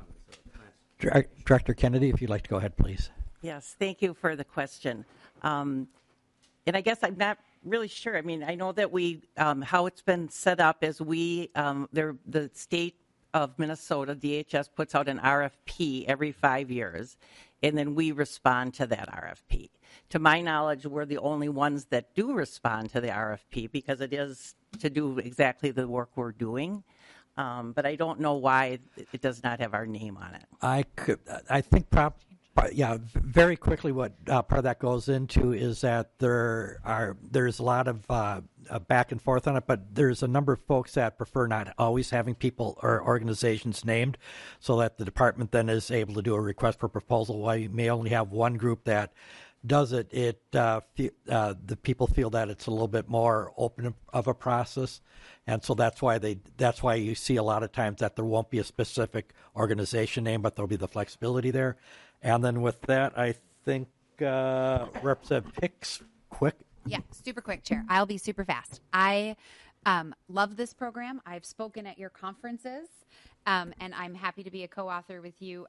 Speaker 4: So
Speaker 1: Director Kennedy, if you'd like to go ahead, please.
Speaker 2: Yes, thank you for the question. And I guess I'm not really sure. I mean, I know that how it's been set up is the state of Minnesota, DHS, puts out an RFP every 5 years, and then we respond to that RFP. To my knowledge, we're the only ones that do respond to the RFP because it is to do exactly the work we're doing. But I don't know why it does not have our name on it.
Speaker 1: I think Very quickly, what part of that goes into is that there's a lot of back and forth on it, but there's a number of folks that prefer not always having people or organizations named, so that the department then is able to do a request for proposal. While you may only have one group that does it, the people feel that it's a little bit more open of a process, and so that's why you see a lot of times that there won't be a specific organization name, but there'll be the flexibility there. And then with that, I think Representative Hicks, quick.
Speaker 16: Yeah, super quick, Chair. I'll be super fast. I love this program. I've spoken at your conferences, and I'm happy to be a co-author with you.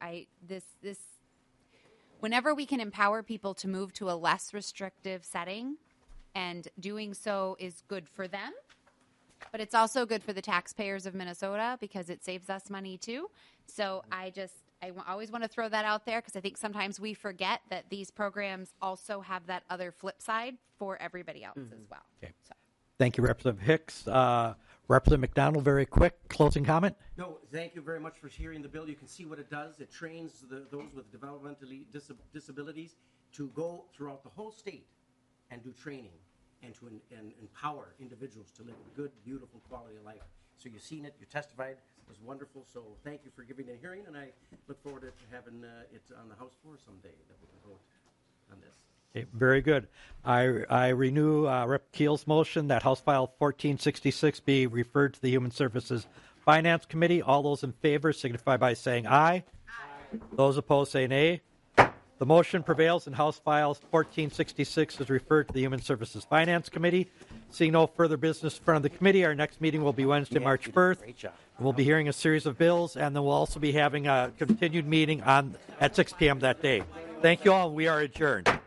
Speaker 16: Whenever we can empower people to move to a less restrictive setting, and doing so is good for them, but it's also good for the taxpayers of Minnesota because it saves us money too. So I always want to throw that out there because I think sometimes we forget that these programs also have that other flip side for everybody else as well.
Speaker 1: Okay. Thank you, Representative Hicks. Representative McDonald, very quick closing comment.
Speaker 4: No, thank you very much for hearing the bill. You can see what it does. It trains those with developmental disabilities to go throughout the whole state and do training and to empower individuals to live a good, beautiful quality of life. So you've seen it, you testified, it was wonderful. So thank you for giving the hearing, and I look forward to having it on the House floor someday that we can vote on this.
Speaker 1: Okay, very good. I renew Rep. Keel's motion that House File 1466 be referred to the Human Services Finance Committee. All those in favor signify by saying aye. Aye. Those opposed say nay. The motion prevails and House File 1466 is referred to the Human Services Finance Committee. Seeing no further business in front of the committee, our next meeting will be Wednesday, March 1st. We'll be hearing a series of bills, and then we'll also be having a continued meeting at 6 p.m. that day. Thank you all. We are adjourned.